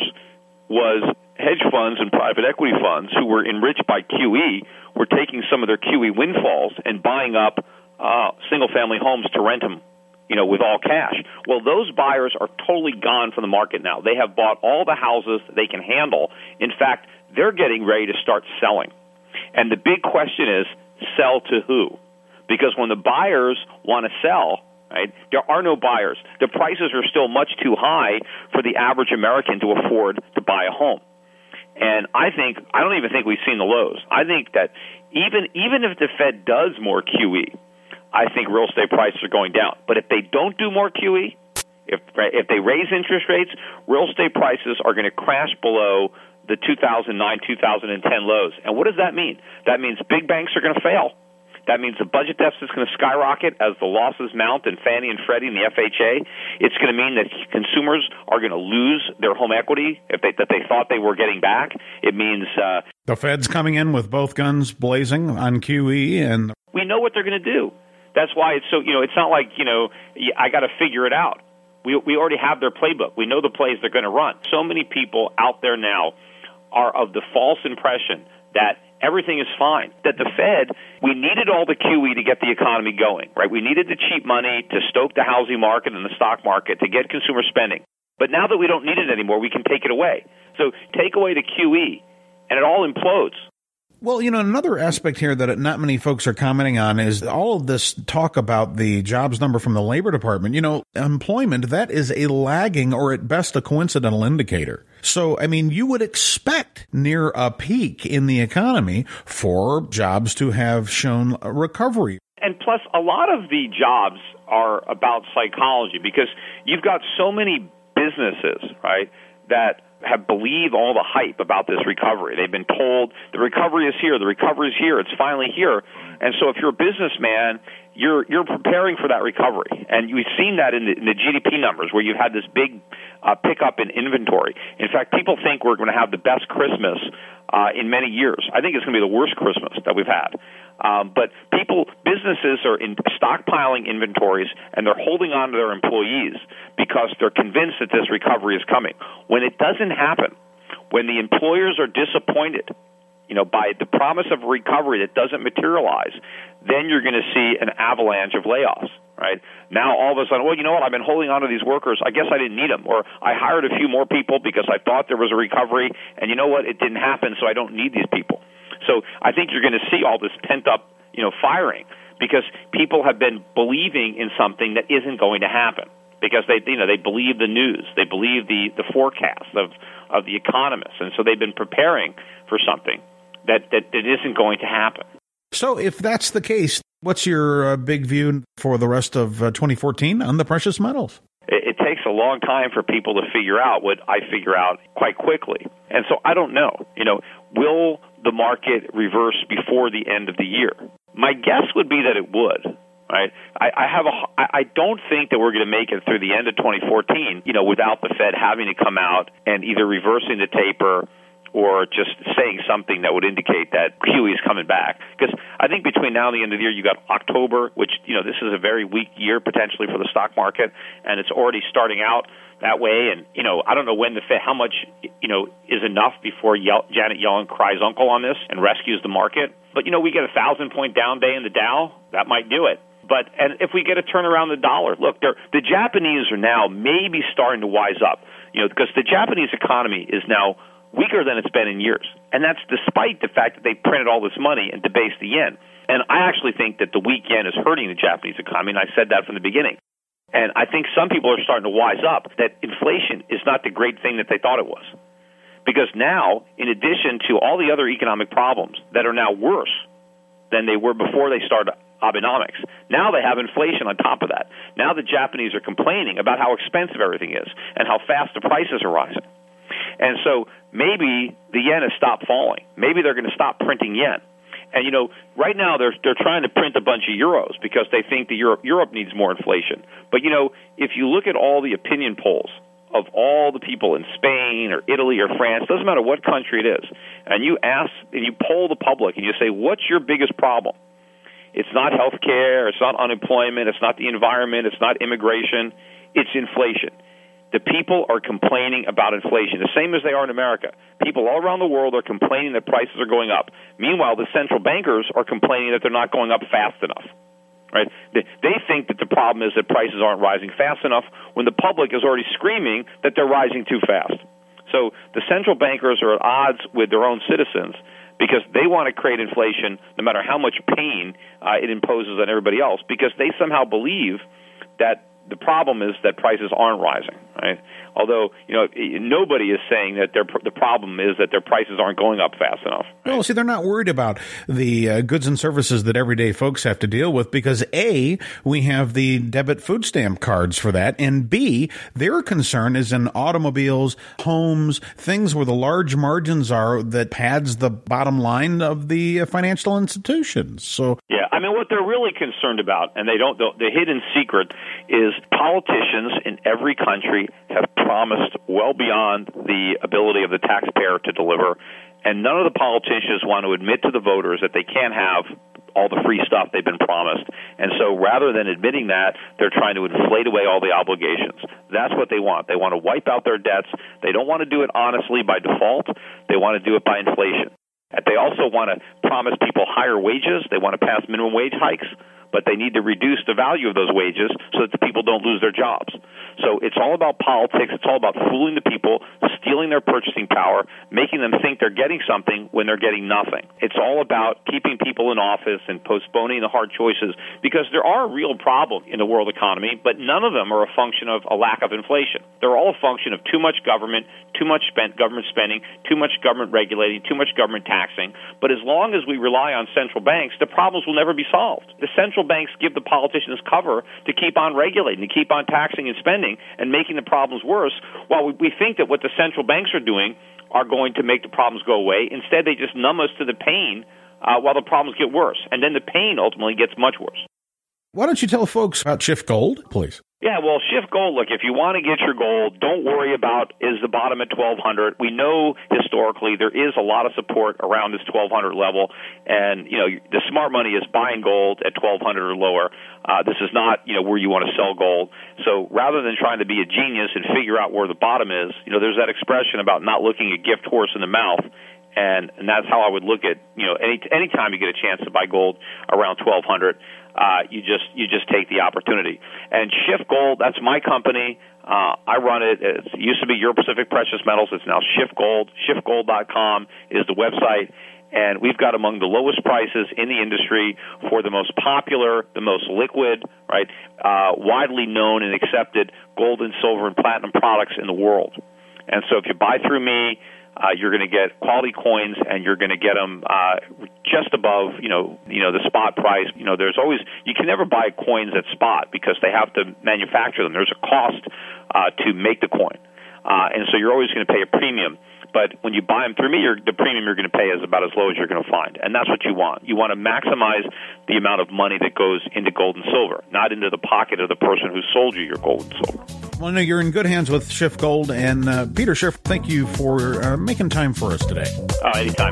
was hedge funds and private equity funds who were enriched by Q E, were taking some of their Q E windfalls and buying up uh, single-family homes to rent them, you know, with all cash. Well, those buyers are totally gone from the market now. They have bought all the houses they can handle. In fact, they're getting ready to start selling. And the big question is, sell to who? Because when the buyers want to sell, right, there are no buyers. The prices are still much too high for the average American to afford to buy a home. And I think, I don't even think we've seen the lows. I think that even even if the Fed does more Q E, I think real estate prices are going down. But if they don't do more Q E, if if they raise interest rates, real estate prices are going to crash below the two thousand nine, two thousand ten lows. And what does that mean? That means big banks are going to fail. That means the budget deficit is going to skyrocket as the losses mount in Fannie and Freddie and the F H A. It's going to mean that consumers are going to lose their home equity if they, that they thought they were getting back. It means uh, the Fed's coming in with both guns blazing on Q E, and we know what they're going to do. That's why it's so, you know, it's not like, you know, I got to figure it out. We we already have their playbook. We know the plays they're going to run. So many people out there now are of the false impression that everything is fine, that the Fed, we needed all the Q E to get the economy going, right? We needed the cheap money to stoke the housing market and the stock market to get consumer spending. But now that we don't need it anymore, we can take it away. So take away the Q E, and it all implodes. Well, you know, another aspect here that not many folks are commenting on is all of this talk about the jobs number from the Labor Department. You know, employment, that is a lagging or at best a coincidental indicator. So, I mean, you would expect near a peak in the economy for jobs to have shown a recovery. And plus, a lot of the jobs are about psychology because you've got so many businesses, right, that have believed all the hype about this recovery. They've been told the recovery is here, the recovery is here, it's finally here. And so if you're a businessman, you're you're preparing for that recovery. And we've seen that in the, in the G D P numbers where you've had this big uh, pickup in inventory. In fact, people think we're going to have the best Christmas uh, in many years. I think it's going to be the worst Christmas that we've had. Um, but people, businesses are in stockpiling inventories, and they're holding on to their employees because they're convinced that this recovery is coming. When it doesn't happen, when the employers are disappointed, you know, by the promise of recovery that doesn't materialize, then you're going to see an avalanche of layoffs, right? Now, all of a sudden, well, you know what, I've been holding on to these workers. I guess I didn't need them. Or I hired a few more people because I thought there was a recovery, and you know what, it didn't happen, so I don't need these people. So I think you're going to see all this pent-up, you know, firing because people have been believing in something that isn't going to happen because they, you know, they believe the news, they believe the, the forecasts of, of the economists, and so they've been preparing for something that, that, that isn't going to happen. So if that's the case, what's your uh, big view for the rest of uh, twenty fourteen on the precious metals? It, it takes a long time for people to figure out what I figure out quite quickly. And so I don't know, you know, will the market reverse before the end of the year? My guess would be that it would. Right? I, I have a. I don't think that we're going to make it through the end of twenty fourteen, you know, without the Fed having to come out and either reversing the taper or just saying something that would indicate that Q E is coming back. Because I think between now and the end of the year, you got October, which, you know, this is a very weak year potentially for the stock market, and it's already starting out that way. And, you know, I don't know when the Fed, how much, you know, is enough before Yel- Janet Yellen cries uncle on this and rescues the market. But, you know, we get a thousand-point down day in the Dow, that might do it. But and if we get a turnaround in the dollar, look, the Japanese are now maybe starting to wise up, you know, because the Japanese economy is now weaker than it's been in years. And that's despite the fact that they printed all this money and debased the yen. And I actually think that the weak yen is hurting the Japanese economy, and I said that from the beginning. And I think some people are starting to wise up that inflation is not the great thing that they thought it was. Because now, in addition to all the other economic problems that are now worse than they were before they started Abenomics, now they have inflation on top of that. Now the Japanese are complaining about how expensive everything is and how fast the prices are rising. And so maybe the yen has stopped falling. Maybe they're going to stop printing yen. And, you know, right now they're they're trying to print a bunch of euros because they think that Europe, Europe needs more inflation. But, you know, if you look at all the opinion polls of all the people in Spain or Italy or France, doesn't matter what country it is, and you ask and you poll the public and you say, what's your biggest problem? It's not health care, it's not unemployment, it's not the environment, it's not immigration, it's inflation. The people are complaining about inflation, the same as they are in America. People all around the world are complaining that prices are going up. Meanwhile, the central bankers are complaining that they're not going up fast enough. Right? They, they think that the problem is that prices aren't rising fast enough when the public is already screaming that they're rising too fast. So the central bankers are at odds with their own citizens because they want to create inflation no matter how much pain uh, it imposes on everybody else, because they somehow believe that the problem is that prices aren't rising, right? Although, you know, nobody is saying that their, the problem is that their prices aren't going up fast enough. Right? Well, see, they're not worried about the uh, goods and services that everyday folks have to deal with because, A, we have the debit food stamp cards for that, and B, their concern is in automobiles, homes, things where the large margins are that pads the bottom line of the uh, financial institutions. So, yeah, I mean, what they're really concerned about, and they don't, the hidden secret is politicians in every country have promised well beyond the ability of the taxpayer to deliver, and none of the politicians want to admit to the voters that they can't have all the free stuff they've been promised. And so rather than admitting that, they're trying to inflate away all the obligations. That's what they want. They want to wipe out their debts. They don't want to do it honestly by default. They want to do it by inflation. And they also want to promise people higher wages. They want to pass minimum wage hikes, but they need to reduce the value of those wages so that the people don't lose their jobs. So it's all about politics. It's all about fooling the people, stealing their purchasing power, making them think they're getting something when they're getting nothing. It's all about keeping people in office and postponing the hard choices because there are real problems in the world economy, but none of them are a function of a lack of inflation. They're all a function of too much government, too much spent government spending, too much government regulating, too much government taxing. But as long as we rely on central banks, the problems will never be solved. The central banks give the politicians cover to keep on regulating, to keep on taxing and spending and making the problems worse, while we, we think that what the central banks are doing are going to make the problems go away. Instead, they just numb us to the pain uh, while the problems get worse. And then the pain ultimately gets much worse. Why don't you tell folks about Schiff Gold, please? Yeah, well, Schiff Gold, look, if you want to get your gold, don't worry about is the bottom at twelve hundred. We know historically there is a lot of support around this twelve hundred level, and, you know, the smart money is buying gold at twelve hundred or lower. Uh, this is not, you know, where you want to sell gold. So rather than trying to be a genius and figure out where the bottom is, you know, there's that expression about not looking a gift horse in the mouth. And, and that's how I would look at, you know, any any time you get a chance to buy gold around twelve hundred, uh, you just you just take the opportunity. And Schiff Gold, that's my company. Uh, I run it. It used to be Euro Pacific Precious Metals. It's now Schiff Gold. Schiff Gold dot com is the website. And we've got among the lowest prices in the industry for the most popular, the most liquid, right, uh, widely known and accepted gold and silver and platinum products in the world. And so if you buy through me, Uh, you're going to get quality coins, and you're going to get them uh, just above, you know, you know, the spot price. You know, there's always you can never buy coins at spot because they have to manufacture them. There's a cost uh, to make the coin, uh, and so you're always going to pay a premium. But when you buy them through me, you're, the premium you're going to pay is about as low as you're going to find, and that's what you want. You want to maximize the amount of money that goes into gold and silver, not into the pocket of the person who sold you your gold and silver. Well, no, you're in good hands with Schiff Gold. And uh, Peter Schiff, thank you for uh, making time for us today. Uh, anytime.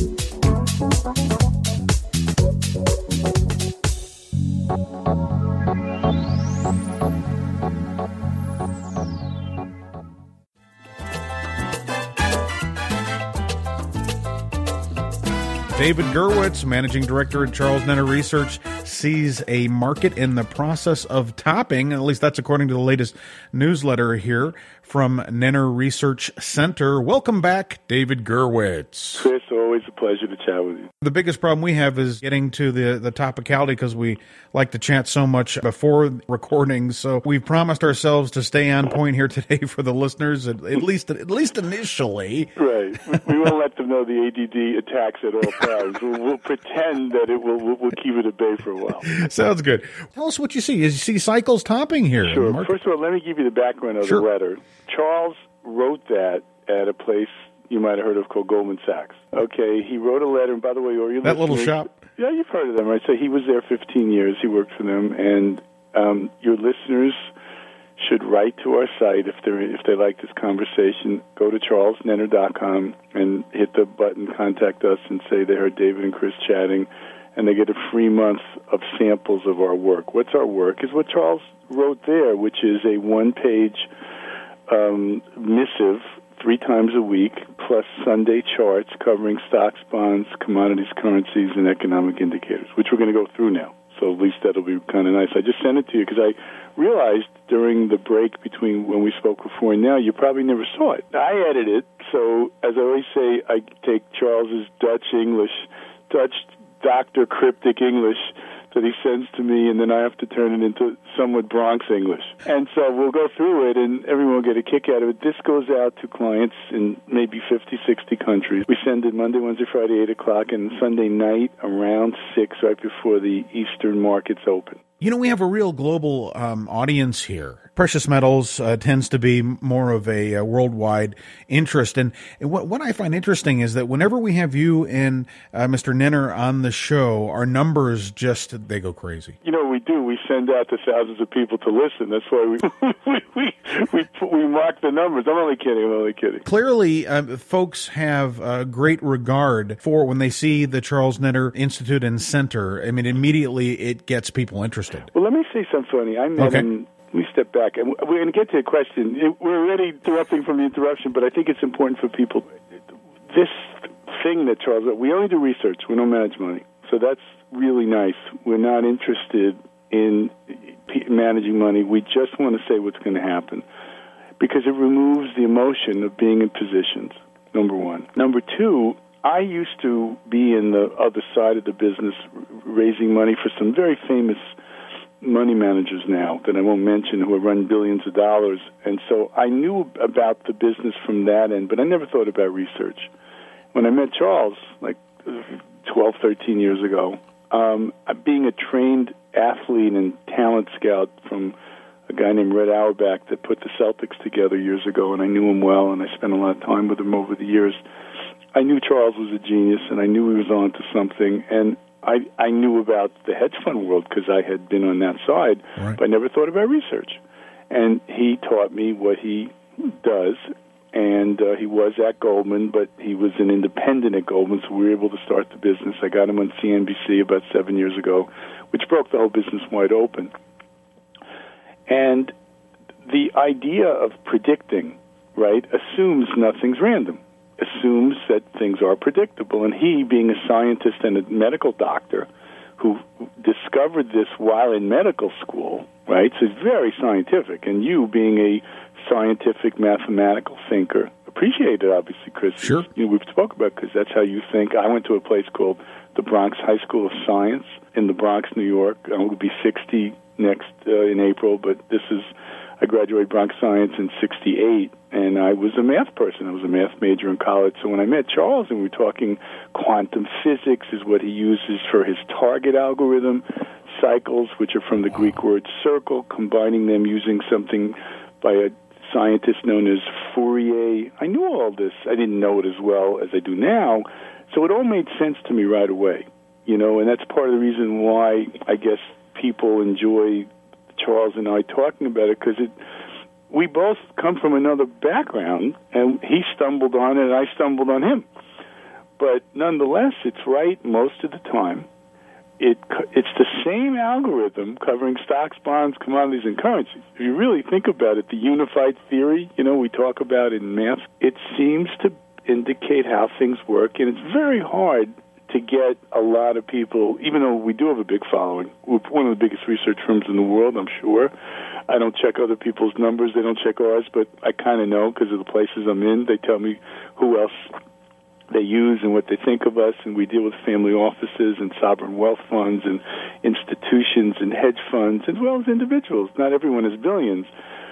David Gurwitz, Managing Director at Charles Nenner Research, sees a market in the process of topping. At least that's according to the latest newsletter here from Nenner Research Center. Welcome back, David Gurwitz. Chris, always a pleasure to chat with you. The biggest problem we have is getting to the, the topicality because we like to chat so much before recording. So we've promised ourselves to stay on point here today for the listeners, at, at least at least initially. Right. We won't let them know the A D D attacks at all times. We'll, we'll pretend that it will we'll, we'll keep it at bay for a while. Sounds good. Tell us what you see. You see cycles topping here. Sure. Mark? First of all, let me give you the background of Sure. the letter. Charles wrote that at a place you might have heard of called Goldman Sachs. Okay, he wrote a letter, and by the way, all your That little listeners, shop? Yeah, you've heard of them, right? So he was there fifteen years. He worked for them, and um, your listeners should write to our site if they if they like this conversation. Go to charles nenner dot com and hit the button Contact Us and say they heard David and Chris chatting, and they get a free month of samples of our work. What's our work? Is what Charles wrote there, which is a one-page um, missive three times a week, plus Sunday charts covering stocks, bonds, commodities, currencies, and economic indicators, which we're going to go through now. So at least that'll be kind of nice. I just sent it to you because I realized during the break between when we spoke before and now, you probably never saw it. I edit it, so as I always say, I take Charles's Dutch English, Dutch Doctor Cryptic English that he sends to me, and then I have to turn it into somewhat Bronx English. And so we'll go through it, and everyone will get a kick out of it. This goes out to clients in maybe fifty, sixty countries. We send it Monday, Wednesday, Friday, eight o'clock, and Sunday night around six, right before the Eastern markets open. You know, we have a real global um, audience here. Precious metals uh, tends to be more of a, a worldwide interest. And, and what, what I find interesting is that whenever we have you and uh, Mister Nenner on the show, our numbers just, they go crazy. You know what we do? We send out to thousands of people to listen. That's why we we, we, we, we mark the numbers. I'm only kidding. I'm only kidding. Clearly, uh, folks have uh, great regard for when they see the Charles Nenner Institute and Center. I mean, immediately it gets people interested. Well, let me say something funny. I met okay. him. Let me step back. And we're going to get to a question. We're already interrupting from the interruption, but I think it's important for people. This thing that Charles, we only do research. We don't manage money. So that's really nice. We're not interested in managing money. We just want to say what's going to happen because it removes the emotion of being in positions, number one. Number two, I used to be in the other side of the business raising money for some very famous money managers now that I won't mention who have run billions of dollars. And so I knew about the business from that end, but I never thought about research. When I met Charles, like twelve, thirteen years ago, um, being a trained athlete and talent scout from a guy named Red Auerbach that put the Celtics together years ago, and I knew him well, and I spent a lot of time with him over the years, I knew Charles was a genius, and I knew he was on to something, and I, I knew about the hedge fund world because I had been on that side, right. but I never thought about research. And he taught me what he does, and uh, he was at Goldman, but he was an independent at Goldman, so we were able to start the business. I got him on C N B C about seven years ago, which broke the whole business wide open. And the idea of predicting, right, assumes nothing's random. Assumes that things are predictable. And he, being a scientist and a medical doctor who discovered this while in medical school, right, so it's very scientific. And you, being a scientific mathematical thinker, appreciate it, obviously, Chris. Sure. You know, we've spoken about because that's how you think. I went to a place called the Bronx High School of Science in the Bronx, New York. I will be sixty next uh, in April, but this is, I graduated Bronx Science in sixty-eight, and I was a math person. I was a math major in college. So when I met Charles and we were talking quantum physics is what he uses for his target algorithm, cycles, which are from the Greek word circle, combining them using something by a scientist known as Fourier. I knew all this. I didn't know it as well as I do now. So it all made sense to me right away, you know, and that's part of the reason why I guess people enjoy Charles and I talking about it, because it we both come from another background, and he stumbled on it, and I stumbled on him. But nonetheless, it's right most of the time. It It's the same algorithm covering stocks, bonds, commodities, and currencies. If you really think about it, the unified theory, you know, we talk about in math, it seems to indicate how things work, and it's very hard to get a lot of people, even though we do have a big following. We're one of the biggest research firms in the world, I'm sure. I don't check other people's numbers. They don't check ours, but I kind of know because of the places I'm in. They tell me who else they use and what they think of us, and we deal with family offices and sovereign wealth funds and institutions and hedge funds, as well as individuals. Not everyone has billions.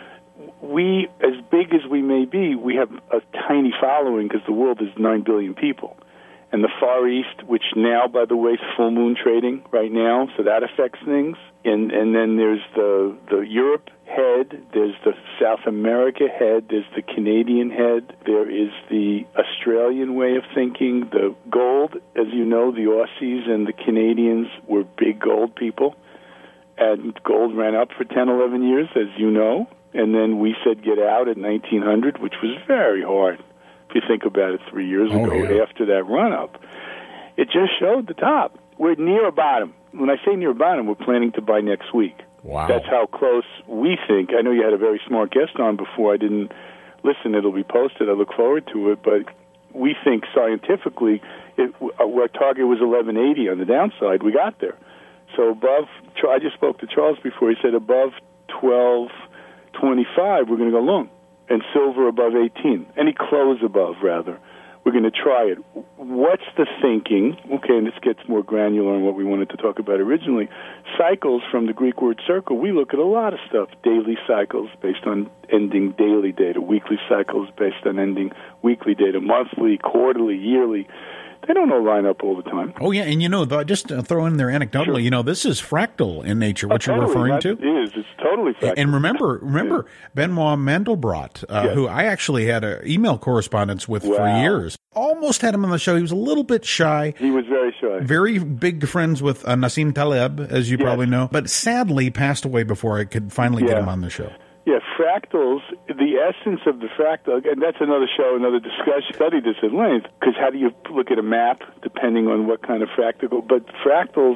We, as big as we may be, we have a tiny following because the world is nine billion people. And the Far East, which now, by the way, is full moon trading right now, so that affects things. And and then there's the, the Europe head, there's the South America head, there's the Canadian head, there is the Australian way of thinking, the gold. As you know, the Aussies and the Canadians were big gold people. And gold ran up for ten, eleven years, as you know. And then we said get out at nineteen hundred, which was very hard. If you think about it, three years oh, ago, yeah. after that run-up, it just showed the top. We're near a bottom. When I say near a bottom, we're planning to buy next week. Wow. That's how close we think. I know you had a very smart guest on before. I didn't listen. It'll be posted. I look forward to it. But we think scientifically, it, our target was eleven eighty on the downside. We got there. So above, I just spoke to Charles before. He said above twelve twenty-five, we're going to go long. And silver above eighteen, any close above, rather. We're going to try it. What's the thinking? Okay, and this gets more granular on what we wanted to talk about originally. Cycles, from the Greek word circle, we look at a lot of stuff. Daily cycles based on ending daily data, weekly cycles based on ending weekly data, monthly, quarterly, yearly. They don't all line up all the time. Oh, yeah, and you know, the, just to throw in there anecdotally, sure. you know, this is fractal in nature, what oh, you're totally. referring that to. It is. It's totally fractal. And remember, remember yeah. Benoit Mandelbrot, uh, yeah. who I actually had an email correspondence with wow. for years. Almost had him on the show. He was a little bit shy. He was very shy. Very big friends with uh, Nassim Taleb, as you yes. probably know, but sadly passed away before I could finally yeah. get him on the show. Yeah, fractals, the essence of the fractal, and that's another show, another discussion, study this at length, because how do you look at a map depending on what kind of fractal, but fractals,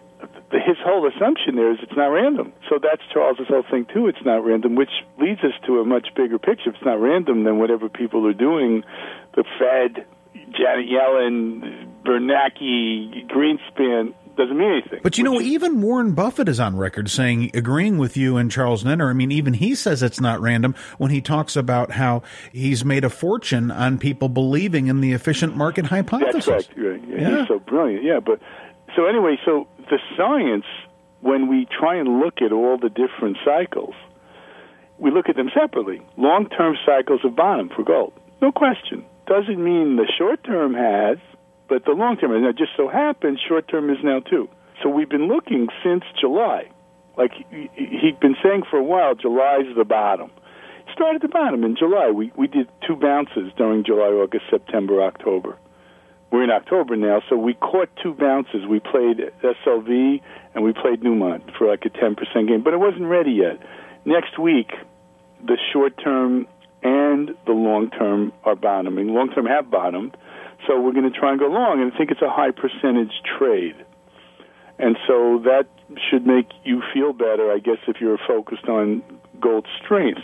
his whole assumption there is it's not random. So that's Charles's whole thing, too, it's not random, which leads us to a much bigger picture. If it's not random, then whatever people are doing, the Fed, Janet Yellen, Bernanke, Greenspan, doesn't mean anything. But, you know, even Warren Buffett is on record saying, agreeing with you and Charles Nenner. I mean, even he says it's not random when he talks about how he's made a fortune on people believing in the efficient market hypothesis. That's right. right. Yeah, yeah. He's so brilliant. Yeah, but so anyway, so the science, when we try and look at all the different cycles, we look at them separately. Long-term cycles of bottom for gold. No question. Doesn't mean the short-term has, but the long-term, and it just so happens, short-term is now too. So we've been looking since July. Like he'd been saying for a while, July's the bottom. Started the bottom in July. We we did two bounces during July, August, September, October. We're in October now, so we caught two bounces. We played S L V and we played Newmont for like a ten percent gain, but it wasn't ready yet. Next week, the short-term and the long-term are bottoming. Long-term have bottomed. So we're going to try and go long, and I think it's a high percentage trade. And so that should make you feel better, I guess, if you're focused on gold's strength.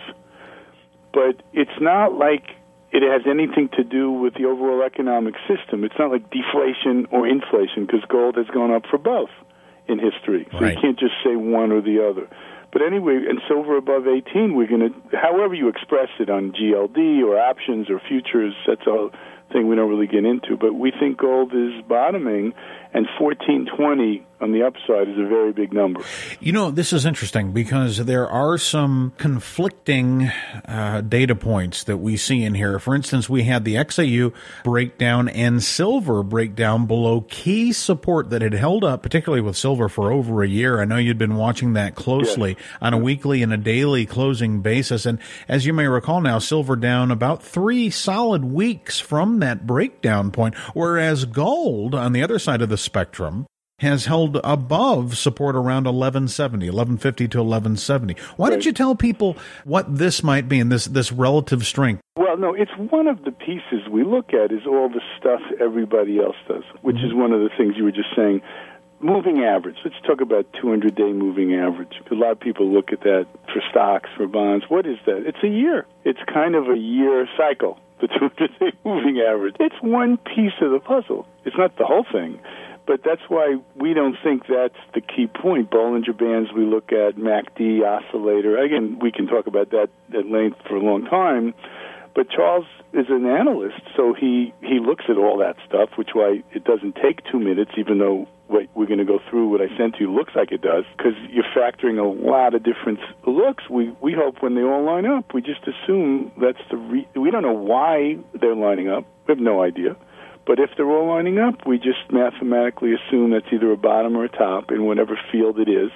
But it's not like it has anything to do with the overall economic system. It's not like deflation or inflation, because gold has gone up for both in history. So right. you can't just say one or the other. But anyway, and silver above eighteen, we're going to, however you express it on G L D or options or futures, that's all thing we don't really get into, but we think gold is bottoming, and fourteen twenty on the upside is a very big number. You know, this is interesting because there are some conflicting uh, data points that we see in here. For instance, we had the X A U breakdown and silver breakdown below key support that had held up, particularly with silver, for over a year. I know you'd been watching that closely yes. on a weekly and a daily closing basis. And as you may recall now, silver down about three solid weeks from that breakdown point, whereas gold on the other side of the spectrum has held above support around eleven seventy, eleven fifty to eleven seventy. Why right. don't you tell people what this might be and this, this relative strength? Well, no, it's one of the pieces we look at is all the stuff everybody else does, which mm-hmm. is one of the things you were just saying. Moving average. Let's talk about two hundred day moving average. A lot of people look at that for stocks, for bonds. What is that? It's a year. It's kind of a year cycle, the two hundred day moving average. It's one piece of the puzzle. It's not the whole thing. But that's why we don't think that's the key point. Bollinger Bands we look at, M A C D, oscillator. Again, we can talk about that at length for a long time. But Charles is an analyst, so he, he looks at all that stuff, which why it doesn't take two minutes, even though what we're going to go through what I sent you looks like it does, because you're factoring a lot of different looks. We we hope when they all line up, we just assume that's the re- we don't know why they're lining up. We have no idea. But if they're all lining up, we just mathematically assume that's either a bottom or a top in whatever field it is.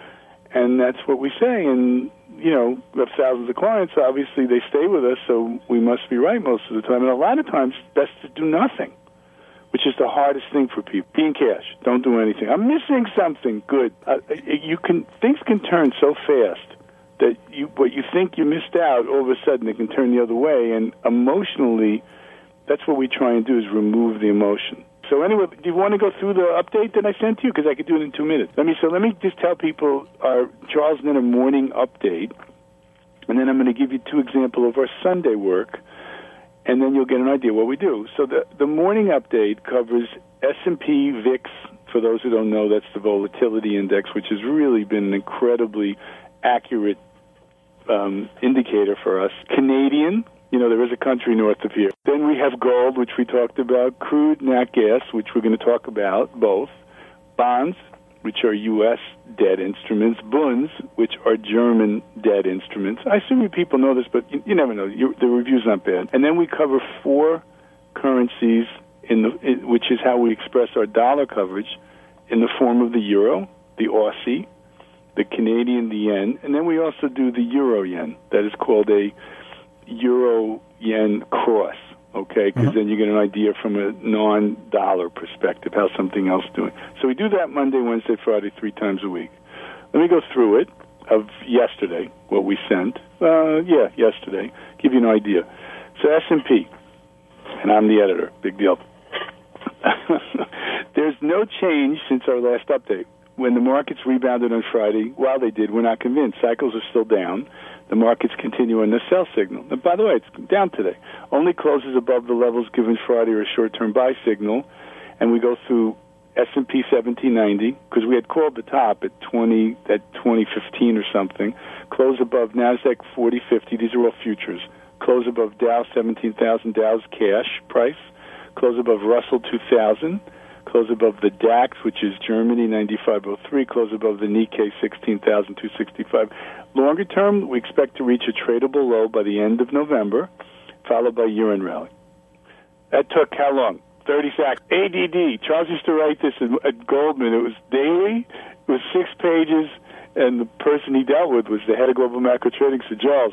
And that's what we say. And, you know, we have thousands of clients. Obviously, they stay with us, so we must be right most of the time. And a lot of times, best to do nothing, which is the hardest thing for people. Be in cash. Don't do anything. I'm missing something. Good. Uh, you can things can turn so fast that you what you think you missed out, all of a sudden it can turn the other way. And emotionally, that's what we try and do is remove the emotion. So anyway, do you want to go through the update that I sent you? Because I could do it in two minutes. Let me so let me just tell people our Charles Nenner morning update, and then I'm going to give you two examples of our Sunday work, and then you'll get an idea what we do. So the the morning update covers S and P V I X. For those who don't know, that's the volatility index, which has really been an incredibly accurate um, indicator for us. Canadian. You know, there is a country north of here. Then we have gold, which we talked about, crude, nat gas, which we're going to talk about, both, bonds, which are U S debt instruments, bunds, which are German debt instruments. I assume you people know this, but you, you never know. You, the review's not bad. And then we cover four currencies, in the in, which is how we express our dollar coverage, in the form of the euro, the Aussie, the Canadian, the yen, and then we also do the euro yen. That is called a euro yen cross, okay? Because mm-hmm. then you get an idea from a non-dollar perspective how something else is doing. So we do that Monday, Wednesday, Friday, three times a week. Let me go through it of yesterday, what we sent. Uh, yeah, yesterday. Give you an idea. So S and P, and I'm the editor. Big deal. There's no change since our last update. When the markets rebounded on Friday, while they did, we're not convinced. Cycles are still down. The markets continue on the sell signal. And by the way, it's down today. Only closes above the levels given Friday or a short-term buy signal. And we go through S and P seventeen ninety, because we had called the top at twenty at twenty fifteen or something. Close above NASDAQ forty fifty. These are all futures. Close above Dow seventeen thousand. Dow's cash price. Close above Russell two thousand. Close above the DAX, which is Germany, ninety-five oh three. Close above the Nikkei, sixteen thousand two hundred sixty-five. Longer term, we expect to reach a tradable low by the end of November, followed by year-end rally. That took how long? thirty seconds. A D D. Charles used to write this at Goldman. It was daily. It was six pages, and the person he dealt with was the head of global macro trading, Sir Charles.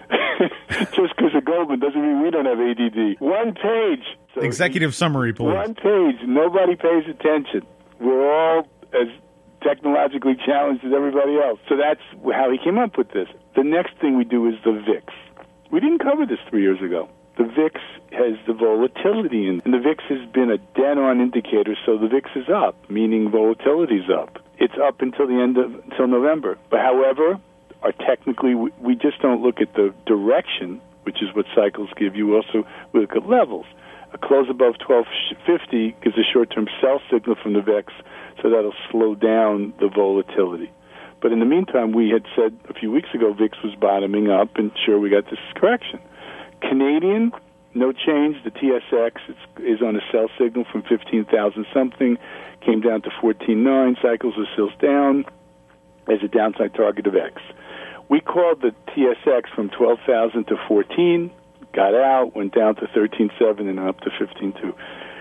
Just because of Goldman doesn't mean we don't have A D D. One page. So Executive summary, please. One page. Nobody pays attention. We're all as technologically challenged as everybody else. So that's how he came up with this. The next thing we do is the V I X. We didn't cover this three years ago. The V I X has the volatility in it. And the V I X has been a dead-on indicator, so the V I X is up, meaning volatility's up. It's up until the end of until November. But however, are technically, we, we just don't look at the direction, which is what cycles give you. Also, we look at levels. A close above twelve fifty gives a short-term sell signal from the V I X, so that'll slow down the volatility. But in the meantime, we had said a few weeks ago V I X was bottoming up, and sure, we got this correction. Canadian, no change. The T S X is, is on a sell signal from fifteen thousand something, came down to fourteen nine. Cycles are still down as a downside target of X. We called the T S X from twelve thousand to fourteen, got out, went down to thirteen seven, and up to fifteen two.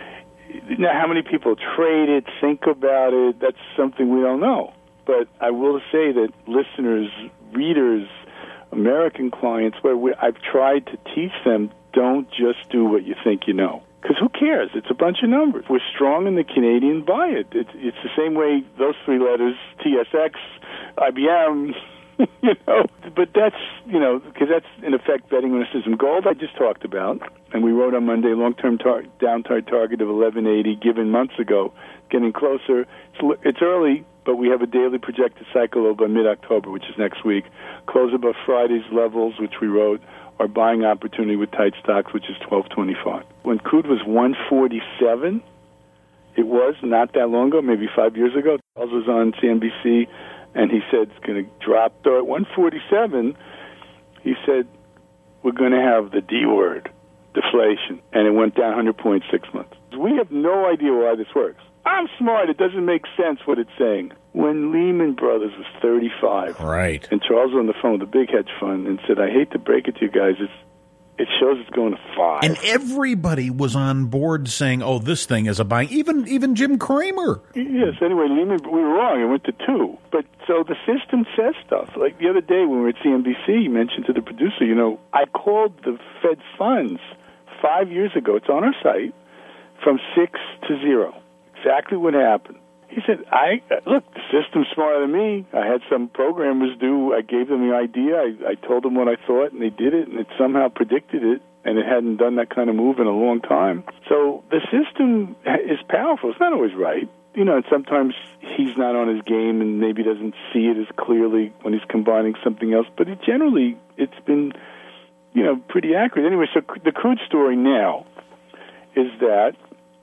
Now, how many people trade it, think about it, that's something we don't know. But I will say that listeners, readers, American clients, where we, I've tried to teach them, don't just do what you think you know. Because who cares? It's a bunch of numbers. We're strong in the Canadian, buy it. It's, it's the same way, those three letters, T S X, I B M, you know, but that's, you know, because that's, in effect, betting on a system. Gold I just talked about, and we wrote on Monday, long-term tar- downside target of eleven eighty given months ago, getting closer. It's, it's early, but we have a daily projected cycle low by mid-October, which is next week. Close above Friday's levels, which we wrote, our buying opportunity with tight stocks, which is twelve twenty-five. When crude was one forty-seven, it was not that long ago, maybe five years ago. Charles was on C N B C, and he said it's going to drop. Though at one forty-seven, he said, we're going to have the D word, deflation, and it went down one hundred points six months. We have no idea why this works. I'm smart. It doesn't make sense what it's saying. When Lehman Brothers was thirty-five, right, and Charles was on the phone with a big hedge fund and said, I hate to break it to you guys, it's, it shows it's going to five. And everybody was on board saying, oh, this thing is a buying. Even even Jim Cramer. Yes, anyway, Lehman, we were wrong. It went to two. But so the system says stuff. Like the other day when we were at C N B C, you mentioned to the producer, you know, I called the Fed funds five years ago. It's on our site, from six to zero. Exactly what happened. He said, "I look, the system's smarter than me. I had some programmers do, I gave them the idea, I, I told them what I thought, and they did it, and it somehow predicted it, and it hadn't done that kind of move in a long time." So the system is powerful. It's not always right. You know, and sometimes he's not on his game and maybe doesn't see it as clearly when he's combining something else, but it generally, it's been, you know, pretty accurate. Anyway, so the crude story now is that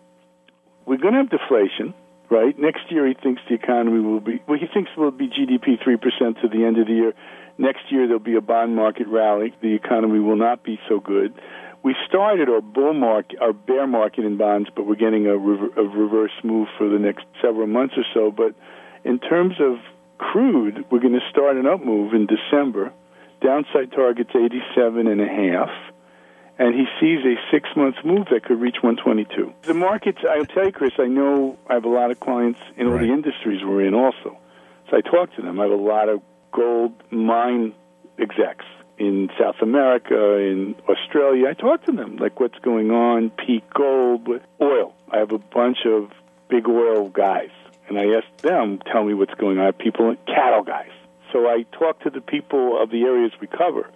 we're going to have deflation, right? Next year he thinks the economy will be, well, he thinks it will be G D P three percent to the end of the year. Next year there'll be a bond market rally. The economy will not be so good. we started our bull market, our bear market in bonds, but we're getting a, re- a reverse move for the next several months or so. But in terms of crude, we're going to start an up move in December. Downside target's eighty-seven and a half. And he sees a six-month move that could reach one twenty-two. The markets, I'll tell you, Chris, I know I have a lot of clients in all right. the industries we're in also. So I talk to them. I have a lot of gold mine execs in South America, in Australia. I talk to them, like what's going on, peak gold, oil. I have a bunch of big oil guys, and I ask them, tell me what's going on. I have people, cattle guys. So I talk to the people of the areas we cover.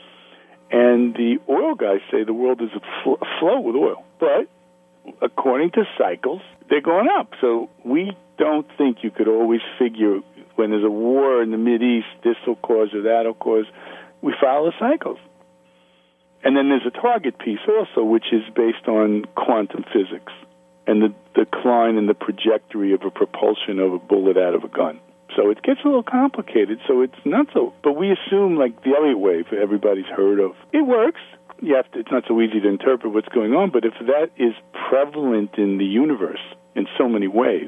And the oil guys say the world is afloat with oil. But according to cycles, they're going up. So we don't think you could always figure when there's a war in the Mideast, this will cause or that will cause. We follow the cycles. And then there's a target piece also, which is based on quantum physics and the decline in the trajectory of a propulsion of a bullet out of a gun. So it gets a little complicated, so it's not so... But we assume, like, the Elliott wave everybody's heard of. It works. You have to, it's not so easy to interpret what's going on, but if that is prevalent in the universe in so many ways,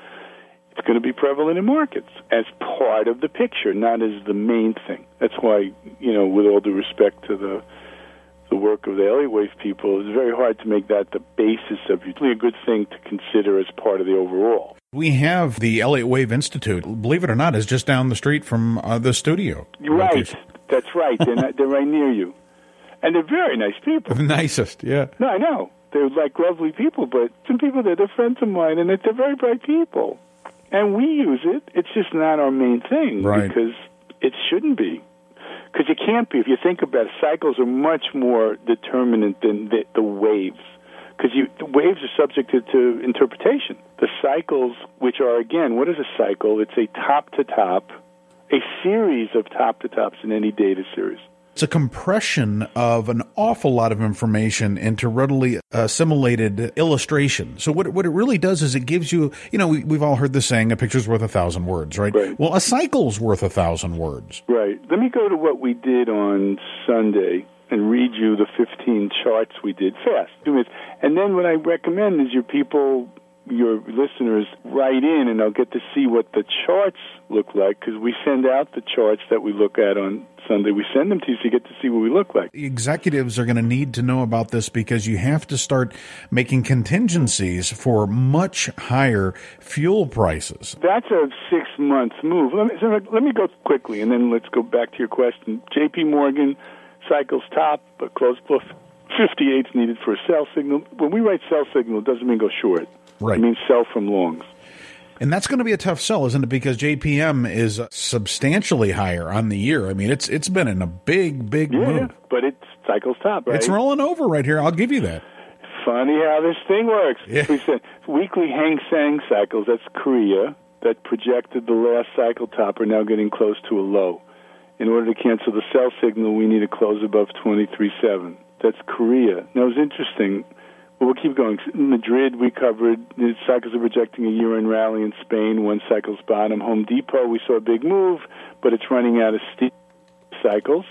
it's going to be prevalent in markets as part of the picture, not as the main thing. That's why, you know, with all due respect to the the work of the Elliott wave people, it's very hard to make that the basis of it. It's really a good thing to consider as part of the overall. We have the Elliott Wave Institute, believe it or not, is just down the street from uh, the studio. Right. Location. That's right. They're, not, they're right near you. And they're very nice people. The nicest, yeah. No, I know. They're like lovely people, but some people there, they're friends of mine, and they're very bright people. And we use it. It's just not our main thing. Right. Because it shouldn't be. Because it can't be. If you think about it, cycles are much more determinant than the, the waves. Because the waves are subject to, to interpretation. The cycles, which are, again, what is a cycle? It's a top-to-top, a series of top-to-tops in any data series. It's a compression of an awful lot of information into readily assimilated illustration. So what, what it really does is it gives you, you know, we, we've all heard the saying, a picture's worth a thousand words, right? Right? Well, a cycle's worth a thousand words. Right. Let me go to what we did on Sunday and read you the fifteen charts we did fast. And then what I recommend is your people, your listeners, write in, and they'll get to see what the charts look like, because we send out the charts that we look at on Sunday. We send them to you so you get to see what we look like. Executives are going to need to know about this because you have to start making contingencies for much higher fuel prices. That's a six-month move. Let me, so let me go quickly, and then let's go back to your question. J P. Morgan, cycles top, but close below fifty-eight is needed for a sell signal. When we write sell signal, it doesn't mean go short. Right. It means sell from longs. And that's going to be a tough sell, isn't it? Because J P M is substantially higher on the year. I mean, it's it's been in a big, big yeah, move. Yeah, but it's cycles top, right? It's rolling over right here. I'll give you that. Funny how this thing works. Yeah. We said weekly Hang Seng cycles, that's Korea, that projected the last cycle top are now getting close to a low. In order to cancel the sell signal, we need to close above twenty-three point seven. That's Korea. Now, it's interesting. Well, we'll keep going. In Madrid, we covered the cycles are projecting a year-end rally in Spain, one cycle's bottom. Home Depot, we saw a big move, but it's running out of steep cycles.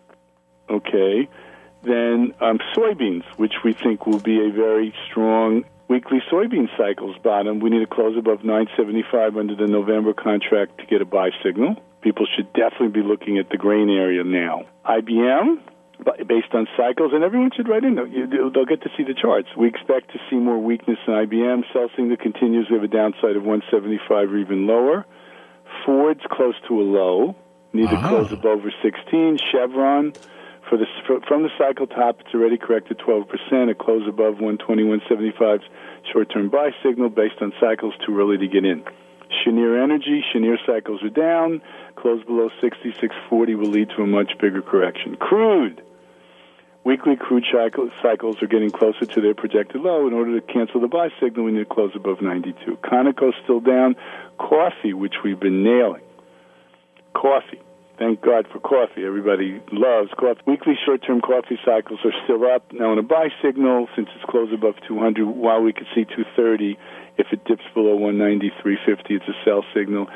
Okay. Then um, soybeans, which we think will be a very strong weekly soybean cycles bottom. We need to close above nine seventy-five under the November contract to get a buy signal. People should definitely be looking at the grain area now. I B M, based on cycles, and everyone should write in. They'll get to see the charts. We expect to see more weakness in I B M. Sell signal continues. We have a downside of one seventy-five or even lower. Ford's close to a low. Need to uh-huh. close above sixteen. Chevron, for the, for, from the cycle top, it's already corrected twelve percent. A close above one twenty-one seventy-five. Short-term buy signal based on cycles, too early to get in. Cheniere Energy, Cheniere cycles are down. Close below sixty-six forty will lead to a much bigger correction. Crude. Weekly crude cycles are getting closer to their projected low. In order to cancel the buy signal, we need to close above ninety-two. Conoco's still down. Coffee, which we've been nailing. Coffee. Thank God for coffee. Everybody loves coffee. Weekly short-term coffee cycles are still up. Now, in a buy signal, since it's closed above two hundred, while we could see two thirty, if it dips below one ninety-three fifty, it's a sell signal.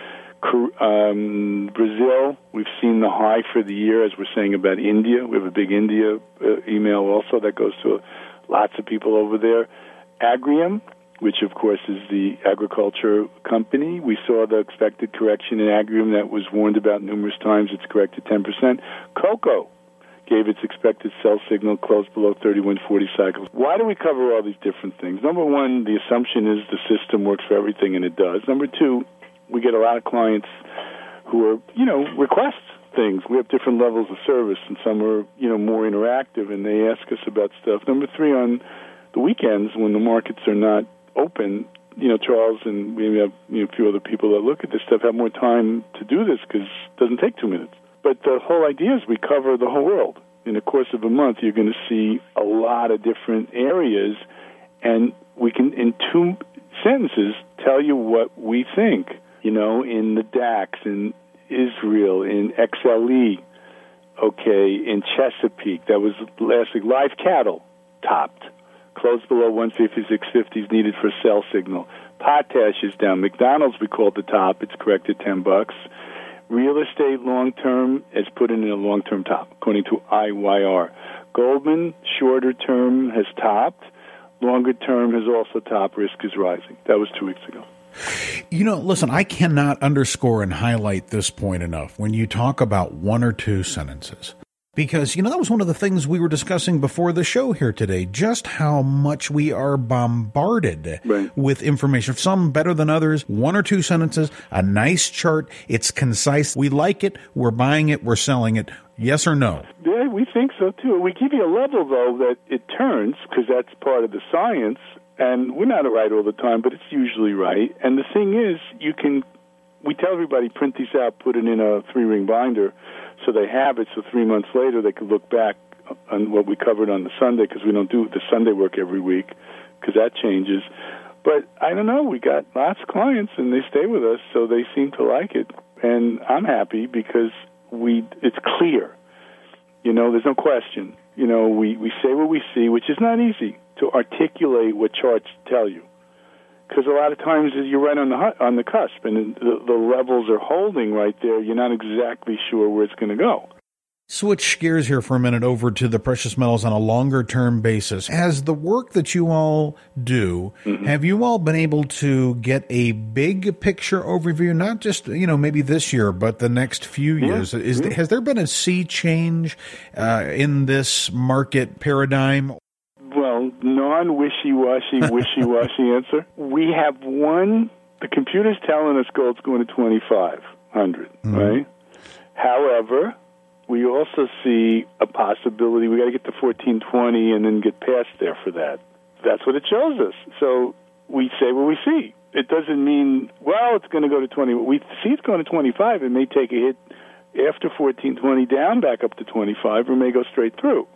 Um, Brazil, we've seen the high for the year, as we're saying about India. We have a big India uh, email also that goes to lots of people over there. Agrium, which of course is the agriculture company. We saw the expected correction in Agrium that was warned about numerous times. It's corrected ten percent. Cocoa gave its expected sell signal, closed below thirty-one forty cycles. Why do we cover all these different things? Number one, the assumption is the system works for everything, and it does. Number two, we get a lot of clients who are, you know, request things. We have different levels of service, and some are, you know, more interactive, and they ask us about stuff. Number three, on the weekends when the markets are not open, you know, Charles and we have, you know, a few other people that look at this stuff have more time to do this because it doesn't take two minutes. But the whole idea is we cover the whole world. In the course of a month, you're going to see a lot of different areas, and we can, in two sentences, tell you what we think. You know, in the DAX, in Israel, in X L E, okay, in Chesapeake, that was last week. Live cattle topped, closed below one fifty-six fifty is needed for a sell signal. Potash is down. McDonald's, we called the top. It's corrected ten bucks. Real estate long-term has put in a long-term top, according to I Y R. Goldman, shorter term, has topped. Longer term has also topped. Risk is rising. That was two weeks ago. You know, listen, I cannot underscore and highlight this point enough when you talk about one or two sentences. Because, you know, that was one of the things we were discussing before the show here today, just how much we are bombarded right. with information. Some better than others, one or two sentences, a nice chart, it's concise. We like it, we're buying it, we're selling it. Yes or no? Yeah, we think so, too. We give you a level, though, that it turns, because that's part of the science. And we're not right all the time, but it's usually right. And the thing is, you can, we tell everybody, print these out, put it in a three-ring binder, so they have it, so three months later they can look back on what we covered on the Sunday, because we don't do the Sunday work every week, because that changes. But I don't know, we got lots of clients, and they stay with us, so they seem to like it. And I'm happy because we it's clear. You know, there's no question. You know, we, we say what we see, which is not easy to articulate what charts tell you, because a lot of times you're right on the on the cusp, and the, the levels are holding right there. You're not exactly sure where it's going to go. Switch gears here for a minute over to the precious metals on a longer-term basis. As the work that you all do, mm-hmm. have you all been able to get a big picture overview, not just, you know, maybe this year, but the next few years? Yeah. Is Yeah. Has there been a sea change uh, in this market paradigm? Well, non-wishy-washy, wishy-washy answer. We have one, the computer's telling us gold's going to twenty-five hundred, mm-hmm. right? However, we also see a possibility, we got to get to fourteen twenty and then get past there for that. That's what it shows us. So we say what we see. It doesn't mean, well, it's going to go to twenty. We see it's going to twenty-five. It may take a hit after fourteen twenty down back up to twenty-five, or may go straight through.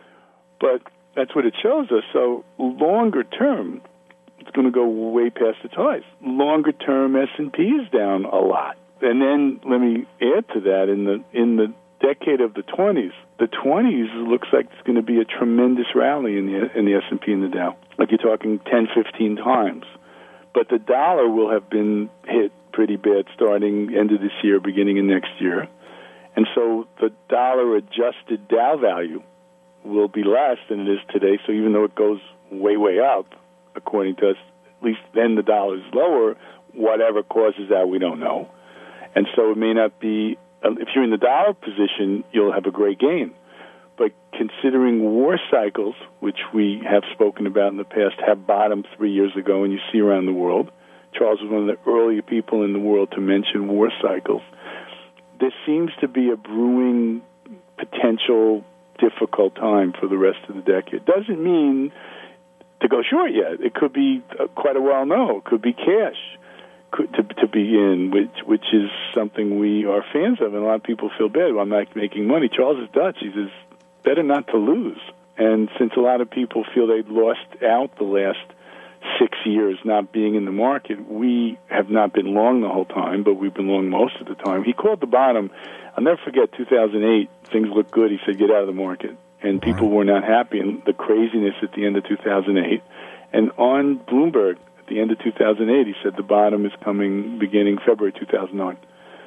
But that's what it shows us. So longer term, it's going to go way past its highs. Longer term, S and P is down a lot. And then let me add to that, in the in the decade of the twenties, the twenties looks like it's going to be a tremendous rally in the in the S and P and the Dow. Like you're talking ten, fifteen times. But the dollar will have been hit pretty bad starting end of this year, beginning of next year. And so the dollar-adjusted Dow value will be less than it is today. So even though it goes way, way up, according to us, at least then the dollar is lower. Whatever causes that, we don't know. And so it may not be, if you're in the dollar position, you'll have a great gain. But considering war cycles, which we have spoken about in the past, have bottomed three years ago, and you see around the world, Charles was one of the earlier people in the world to mention war cycles. There seems to be a brewing potential difficult time for the rest of the decade. Doesn't mean to go short yet. It could be uh, quite a while no. It could be cash could, to, to be in, which which is something we are fans of, and a lot of people feel bad. Well, I'm not making money. Charles is Dutch. He says, better not to lose. And since a lot of people feel they've lost out the last six years not being in the market, we have not been long the whole time, but we've been long most of the time. He called the bottom. I'll never forget two thousand eight. Things looked good. He said, get out of the market. And people were not happy, and the craziness at the end of two thousand eight. And on Bloomberg, at the end of two thousand eight, he said the bottom is coming beginning February two thousand nine.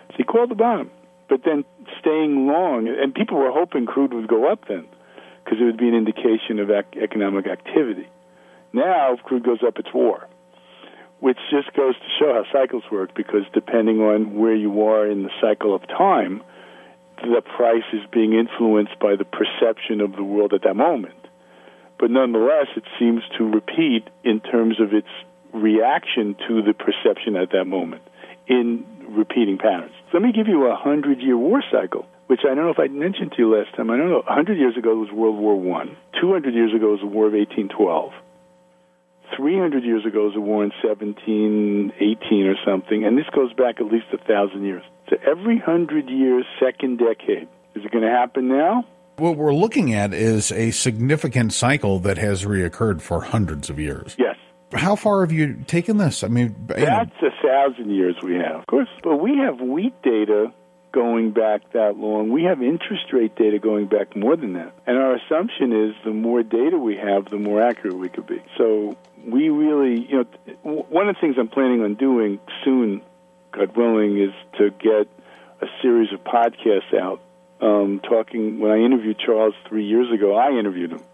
So he called the bottom. But then staying long, and people were hoping crude would go up then, because it would be an indication of ec- economic activity. Now, if crude goes up, it's war, which just goes to show how cycles work, because depending on where you are in the cycle of time, the price is being influenced by the perception of the world at that moment. But nonetheless, it seems to repeat in terms of its reaction to the perception at that moment in repeating patterns. So let me give you a hundred-year war cycle, which I don't know if I mentioned to you last time. I don't know. A hundred years ago was World War One. Two hundred years ago was the War of eighteen twelve. Three hundred years ago was a war in seventeen eighteen or something, and this goes back at least a thousand years. So every hundred years, second decade. Is it going to happen now? What we're looking at is a significant cycle that has reoccurred for hundreds of years. Yes. How far have you taken this? I mean, you know. That's a thousand years we have, of course. But we have wheat data going back that long. We have interest rate data going back more than that. And our assumption is the more data we have, the more accurate we could be. So we really, you know, one of the things I'm planning on doing soon, God willing, is to get a series of podcasts out. Um, talking, when I interviewed Charles three years ago, I interviewed him.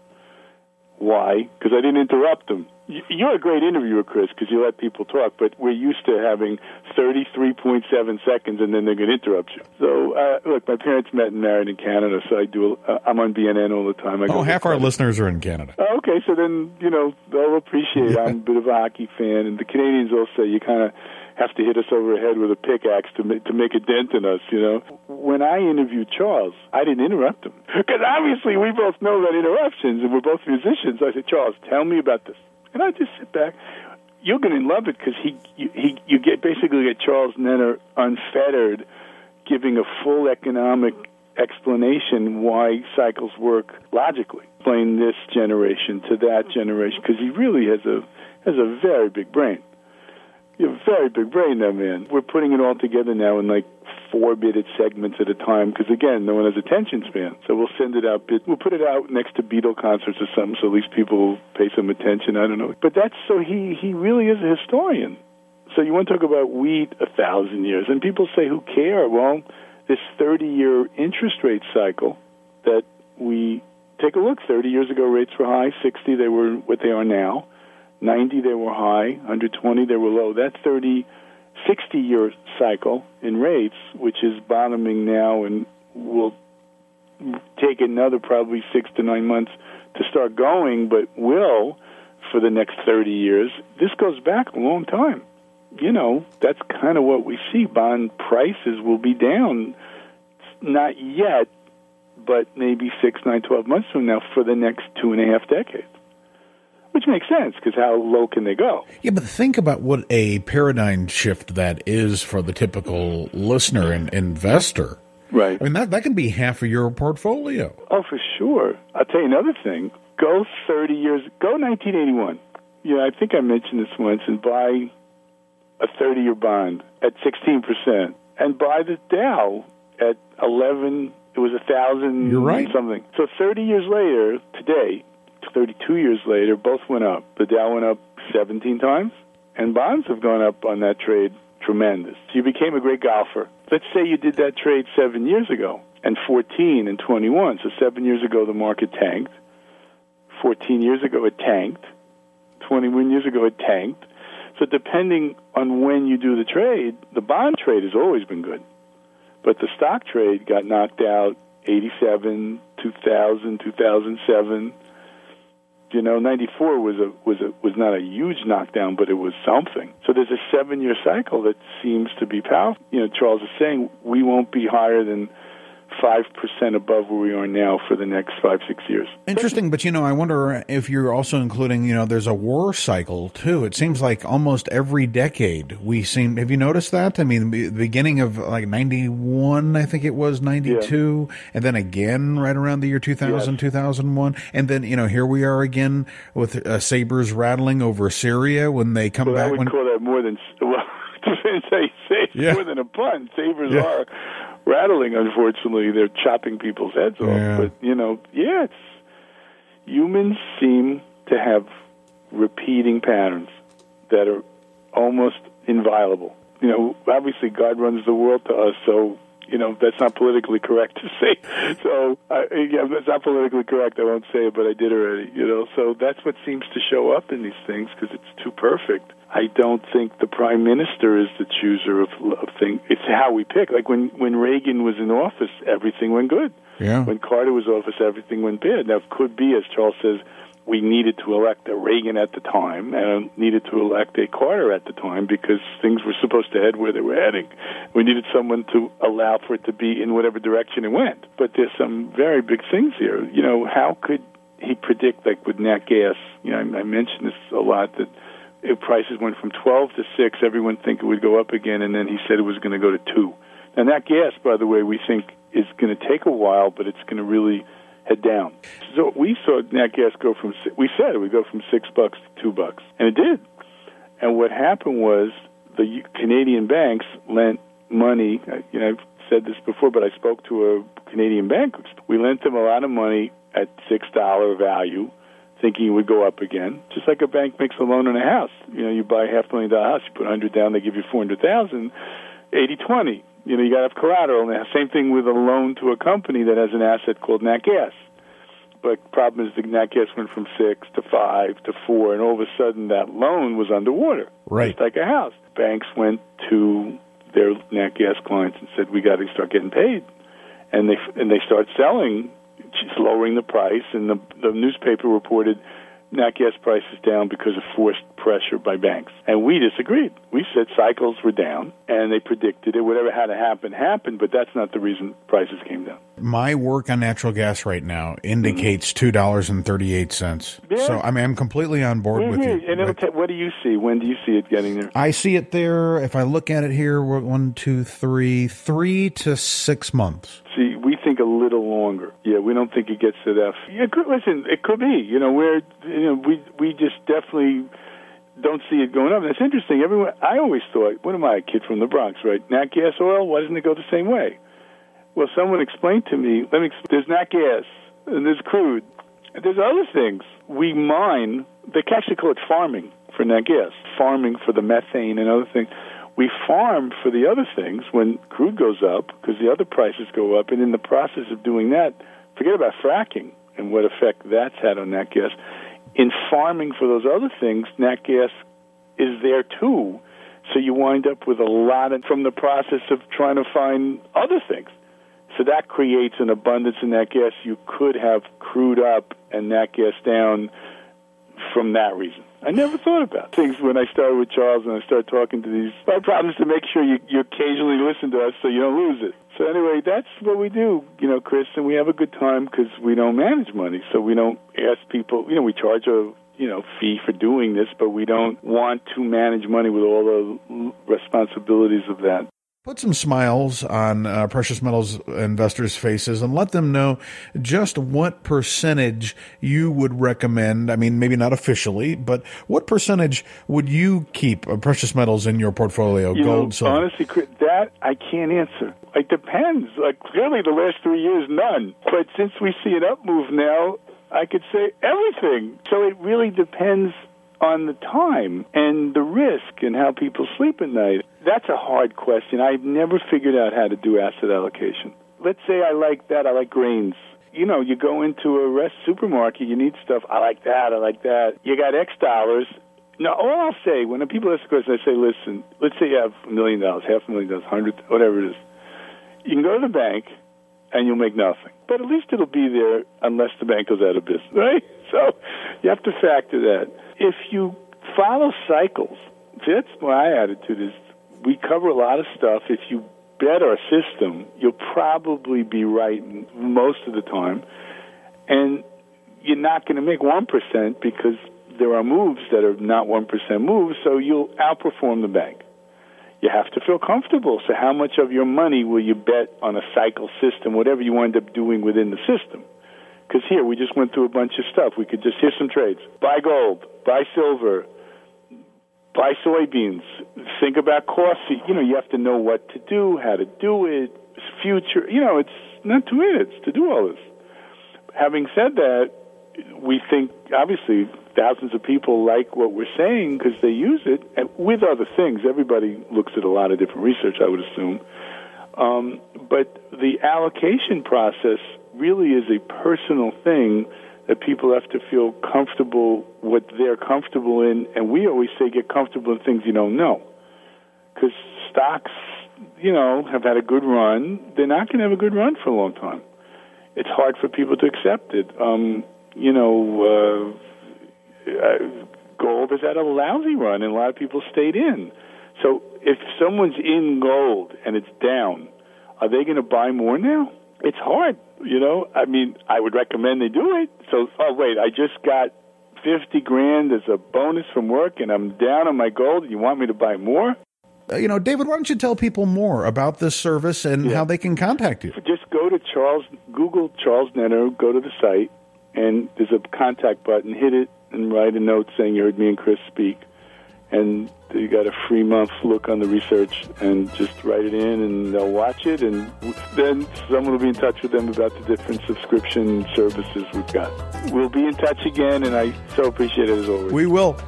Why? Because I didn't interrupt him. You're a great interviewer, Chris, because you let people talk, but we're used to having thirty-three point seven seconds, and then they're going to interrupt you. So, uh, look, my parents met and married in Canada, so I do. Uh, I'm on B N N all the time. I oh, half our listeners are in Canada. Oh, okay, so then, you know, they'll appreciate yeah. I'm a bit of a hockey fan, and the Canadians will say you kind of have to hit us over the head with a pickaxe to make, to make a dent in us, you know. When I interviewed Charles, I didn't interrupt him. Because obviously we both know that interruptions, and we're both musicians. I said, Charles, tell me about this. And I just sit back. You're going to love it because he, you, he, you get basically get Charles Nenner unfettered, giving a full economic explanation why cycles work logically. Explain this generation to that generation, because he really has a has a very big brain. You have a very big brain, that man. We're putting it all together now in like four-minute segments at a time because, again, no one has attention span. So we'll send it out. We'll put it out next to Beatle concerts or something so at least people will pay some attention. I don't know. But that's so he, he really is a historian. So you want to talk about wheat a thousand years. And people say, who care? Well, this thirty-year interest rate cycle that we take a look. thirty years ago, rates were high. sixty, they were what they are now. ninety, they were high. one hundred twenty, they were low. That thirty, sixty-year cycle in rates, which is bottoming now and will take another probably six to nine months to start going, but will for the next thirty years. This goes back a long time. You know, that's kind of what we see. Bond prices will be down, not yet, but maybe six, nine, twelve months from now for the next two and a half decades. Which makes sense, because how low can they go? Yeah, but think about what a paradigm shift that is for the typical listener and investor. Right. I mean, that, that can be half of your portfolio. Oh, for sure. I'll tell you another thing. Go thirty years, go nineteen eighty-one. Yeah, I think I mentioned this once, and buy a thirty-year bond at sixteen percent, and buy the Dow at eleven, it was one thousand You're right. something. So thirty years later, today, thirty-two years later, both went up. The Dow went up seventeen times, and bonds have gone up on that trade tremendous. So you became a great golfer. Let's say you did that trade seven years ago, and fourteen and twenty-one. So seven years ago, the market tanked. fourteen years ago, it tanked. twenty-one years ago, it tanked. So depending on when you do the trade, the bond trade has always been good. But the stock trade got knocked out eighty-seven, two thousand, two thousand seven. You know, ninety-four was a was a was not a huge knockdown, but it was something. So there's a seven-year cycle that seems to be powerful. You know, Charles is saying we won't be higher than five percent above where we are now for the next five, six years. Interesting, but, you know, I wonder if you're also including, you know, there's a war cycle, too. It seems like almost every decade we seem, have you noticed that? I mean, the beginning of like ninety-one, I think it was, ninety-two, yeah. And then again right around the year two thousand, yes. two thousand one. And then, you know, here we are again with uh, sabers rattling over Syria when they come well, back. I would when, call that more than, well, to say, say yeah. more than a pun. Sabers yeah. are rattling, unfortunately. They're chopping people's heads off. Yeah. But, you know, yeah, it's, humans seem to have repeating patterns that are almost inviolable. you know, obviously God runs the world to us, so, you know, that's not politically correct to say. So, uh, yeah, that's not politically correct. I won't say it, but I did already, you know. So that's what seems to show up in these things because it's too perfect. I don't think the prime minister is the chooser of, of things. It's how we pick. Like when, when Reagan was in office, everything went good. Yeah. When Carter was in office, everything went bad. Now, it could be, as Charles says, we needed to elect a Reagan at the time and needed to elect a Carter at the time because things were supposed to head where they were heading. We needed someone to allow for it to be in whatever direction it went. But there's some very big things here. You know, how could he predict, like with nat gas, you know, I, I mentioned this a lot, that if prices went from twelve to six, everyone think it would go up again, and then he said it was going to go to two. Now, nat gas, by the way, we think is going to take a while, but it's going to really head down. So we saw nat gas go from, we said it would go from six bucks to two bucks, and it did. And what happened was the Canadian banks lent money. You know, I've said this before, but I spoke to a Canadian bank. We lent them a lot of money at six dollars value, thinking it would go up again. Just like a bank makes a loan on a house. You know, you buy a half million dollar house, you put one hundred down, they give you four hundred thousand, eighty twenty. You know, you got to have collateral. And the same thing with a loan to a company that has an asset called nat gas. But the problem is the nat gas went from six to five to four, and all of a sudden that loan was underwater. Right. Just like a house. Banks went to their nat gas clients and said, we got to start getting paid. And they and they start selling, just lowering the price, and the, the newspaper reported nat gas prices down because of forced pressure by banks. And we disagreed. We said cycles were down, and they predicted it. Whatever had to happen, happened, but that's not the reason prices came down. My work on natural gas right now indicates two dollars and thirty-eight cents. Yeah. So, I mean, I'm completely on board Yeah, with yeah. you. And it'll But ta- what do you see? When do you see it getting there? I see it there. If I look at it here, we're one, two, three, three to six months. See, we think a little longer. Yeah, we don't think it gets to that. Yeah, good, listen, it could be. You know, we're, you know, we we just definitely don't see it going up. And it's interesting. Everyone, I always thought, what am I, a kid from the Bronx, right? Nat gas oil, why doesn't it go the same way? Well, someone explained to me, let me, there's nat gas, and there's crude, and there's other things. We mine, they actually call it farming for nat gas, farming for the methane and other things. We farm for the other things when crude goes up because the other prices go up, and in the process of doing that, forget about fracking and what effect that's had on nat gas. In farming for those other things, nat gas is there too, so you wind up with a lot of, from the process of trying to find other things. So that creates an abundance in nat gas. You could have crude up and nat gas down from that reason. I never thought about things when I started with Charles and I started talking to these. My problem is to make sure you, you occasionally listen to us so you don't lose it. So anyway, that's what we do, you know, Chris, and we have a good time because we don't manage money. So we don't ask people, you know, we charge a, you know, fee for doing this, but we don't want to manage money with all the responsibilities of that. Put some smiles on uh, precious metals investors' faces and let them know just what percentage you would recommend. I mean, maybe not officially, but what percentage would you keep of precious metals in your portfolio? You Gold, know, silver? honestly, Chris, that I can't answer. It depends. Like, clearly the last three years, none. But since we see an up move now, I could say everything. So it really depends on the time and the risk and how people sleep at night. That's a hard question. I've never figured out how to do asset allocation. Let's say I like that. I like grains. You know, you go into a rest supermarket, you need stuff. I like that. I like that. You got X dollars. Now, all I'll say, when people ask a question, I say, listen, let's say you have a million dollars, half a million dollars, hundred, whatever it is. You can go to the bank and you'll make nothing. But at least it'll be there unless the bank goes out of business, right? So you have to factor that. If you follow cycles, that's my attitude is we cover a lot of stuff. If you bet our system, you'll probably be right most of the time. And you're not going to make one percent because there are moves that are not one percent moves, so you'll outperform the bank. You have to feel comfortable. So how much of your money will you bet on a cycle system, whatever you wind up doing within the system? Because here, we just went through a bunch of stuff. We could just, here's some trades. Buy gold, buy silver, buy soybeans, think about coffee. You know, you have to know what to do, how to do it, future. You know, it's not two minutes to do all this. Having said that, we think, obviously, thousands of people like what we're saying because they use it, and with other things. Everybody looks at a lot of different research, I would assume. Um, but the allocation process really is a personal thing that people have to feel comfortable what they're comfortable in, and we always say get comfortable in things you don't know. Because stocks, you know, have had a good run. They're not going to have a good run for a long time. It's hard for people to accept it. Um, you know, uh, uh, gold has had a lousy run, and a lot of people stayed in. So if someone's in gold and it's down, are they going to buy more now? It's hard, you know. I mean, I would recommend they do it. So, oh, wait, I just got fifty grand as a bonus from work, and I'm down on my gold, and you want me to buy more? Uh, you know, David, why don't you tell people more about this service and yeah. how they can contact you? Just go to Charles, Google Charles Nenner, go to the site, and there's a contact button. Hit it and write a note saying you heard me and Chris speak. And you got a free month look on the research, and just write it in, and they'll watch it, and then someone will be in touch with them about the different subscription services we've got. We'll be in touch again, and I so appreciate it as always. We will.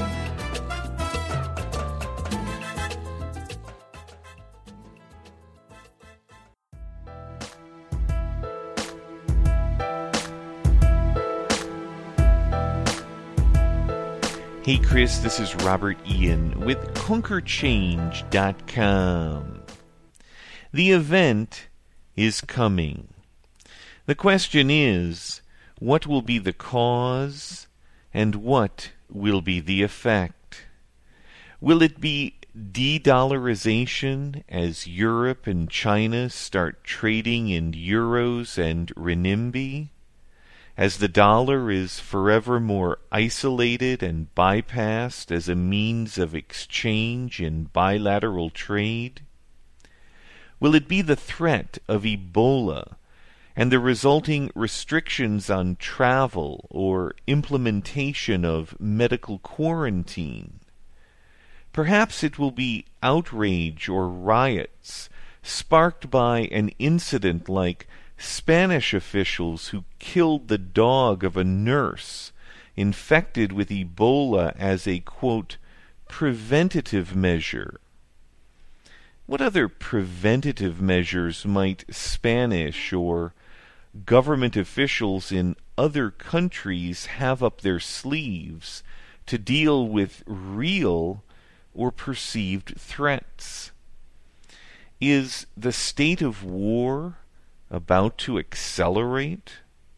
Hey Chris, this is Robert Ian with Conquer Change dot com. The event is coming. The question is, what will be the cause and what will be the effect? Will it be de-dollarization as Europe and China start trading in euros and renminbi? As the dollar is forever more isolated and bypassed as a means of exchange in bilateral trade? Will it be the threat of Ebola and the resulting restrictions on travel or implementation of medical quarantine? Perhaps it will be outrage or riots sparked by an incident like Spanish officials who killed the dog of a nurse infected with Ebola as a, quote, preventative measure. What other preventative measures might Spanish or government officials in other countries have up their sleeves to deal with real or perceived threats? Is the state of war about to accelerate?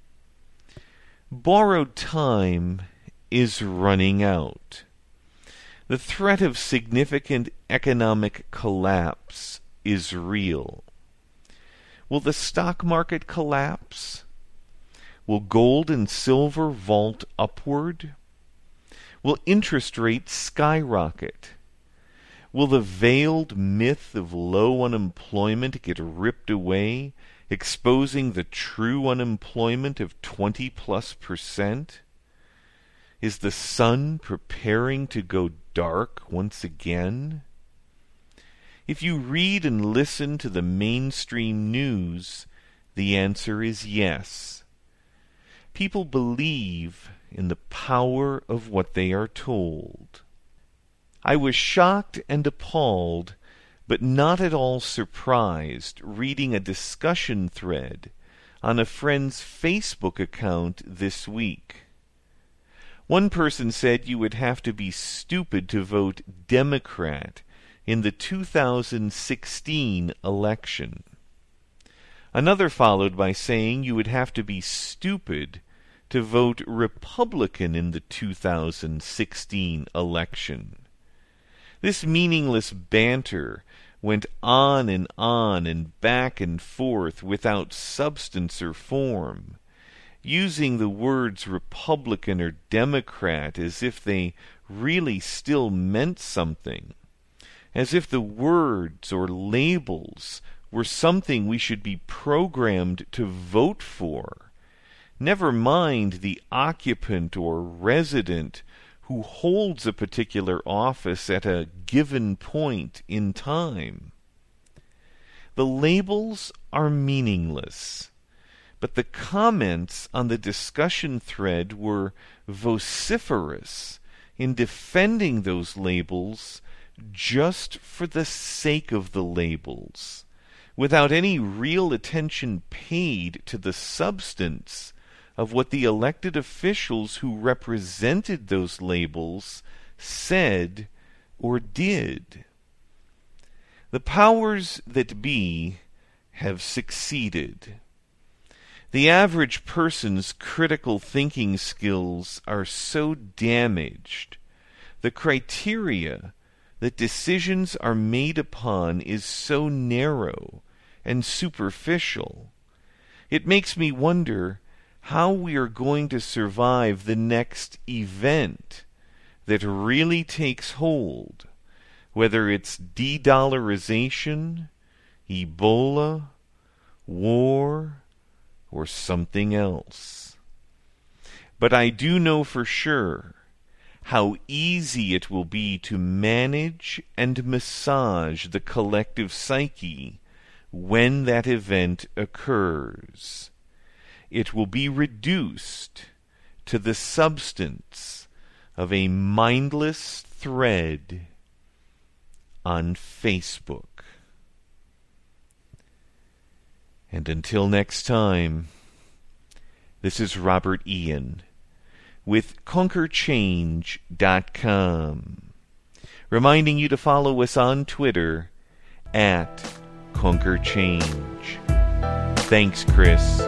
Borrowed time is running out. The threat of significant economic collapse is real. Will the stock market collapse? Will gold and silver vault upward? Will interest rates skyrocket? Will the veiled myth of low unemployment get ripped away, exposing the true unemployment of twenty plus percent? Is the sun preparing to go dark once again? If you read and listen to the mainstream news, the answer is yes. People believe in the power of what they are told. I was shocked and appalled, but not at all surprised, reading a discussion thread on a friend's Facebook account this week. One person said you would have to be stupid to vote Democrat in the two thousand sixteen election. Another followed by saying you would have to be stupid to vote Republican in the two thousand sixteen election. This meaningless banter went on and on and back and forth without substance or form, using the words Republican or Democrat as if they really still meant something, as if the words or labels were something we should be programmed to vote for, never mind the occupant or resident who holds a particular office at a given point in time. The labels are meaningless, but the comments on the discussion thread were vociferous in defending those labels just for the sake of the labels, without any real attention paid to the substance of what the elected officials who represented those labels said or did. The powers that be have succeeded. The average person's critical thinking skills are so damaged, the criteria that decisions are made upon is so narrow and superficial. It makes me wonder how we are going to survive the next event that really takes hold, whether it's de-dollarization, Ebola, war, or something else. But I do know for sure how easy it will be to manage and massage the collective psyche when that event occurs. It will be reduced to the substance of a mindless thread on Facebook. And until next time, this is Robert Ian with Conquer Change dot com, reminding you to follow us on Twitter at Conquer Change. Thanks, Chris.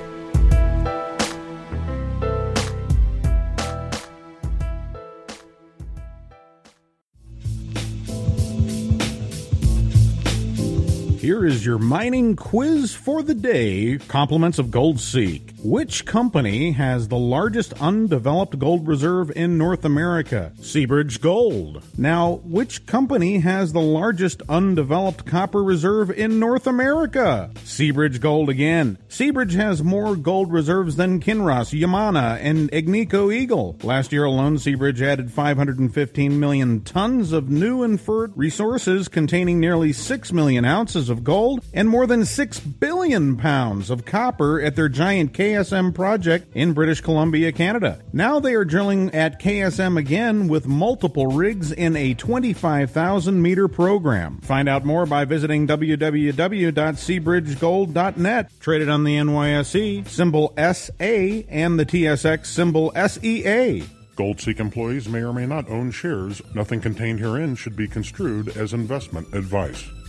Here is your mining quiz for the day, compliments of GoldSeek. Which company has the largest undeveloped gold reserve in North America? Seabridge Gold. Now, which company has the largest undeveloped copper reserve in North America? Seabridge Gold again. Seabridge has more gold reserves than Kinross, Yamana, and Agnico Eagle. Last year alone, Seabridge added five hundred fifteen million tons of new inferred resources containing nearly six million ounces of gold and more than six billion pounds of copper at their giant K S M project in British Columbia, Canada. Now they are drilling at K S M again with multiple rigs in a twenty-five thousand meter program. Find out more by visiting w w w dot seabridge gold dot net. Traded on the N Y S E, symbol S A, and the T S X, symbol S E A. GoldSeek employees may or may not own shares. Nothing contained herein should be construed as investment advice.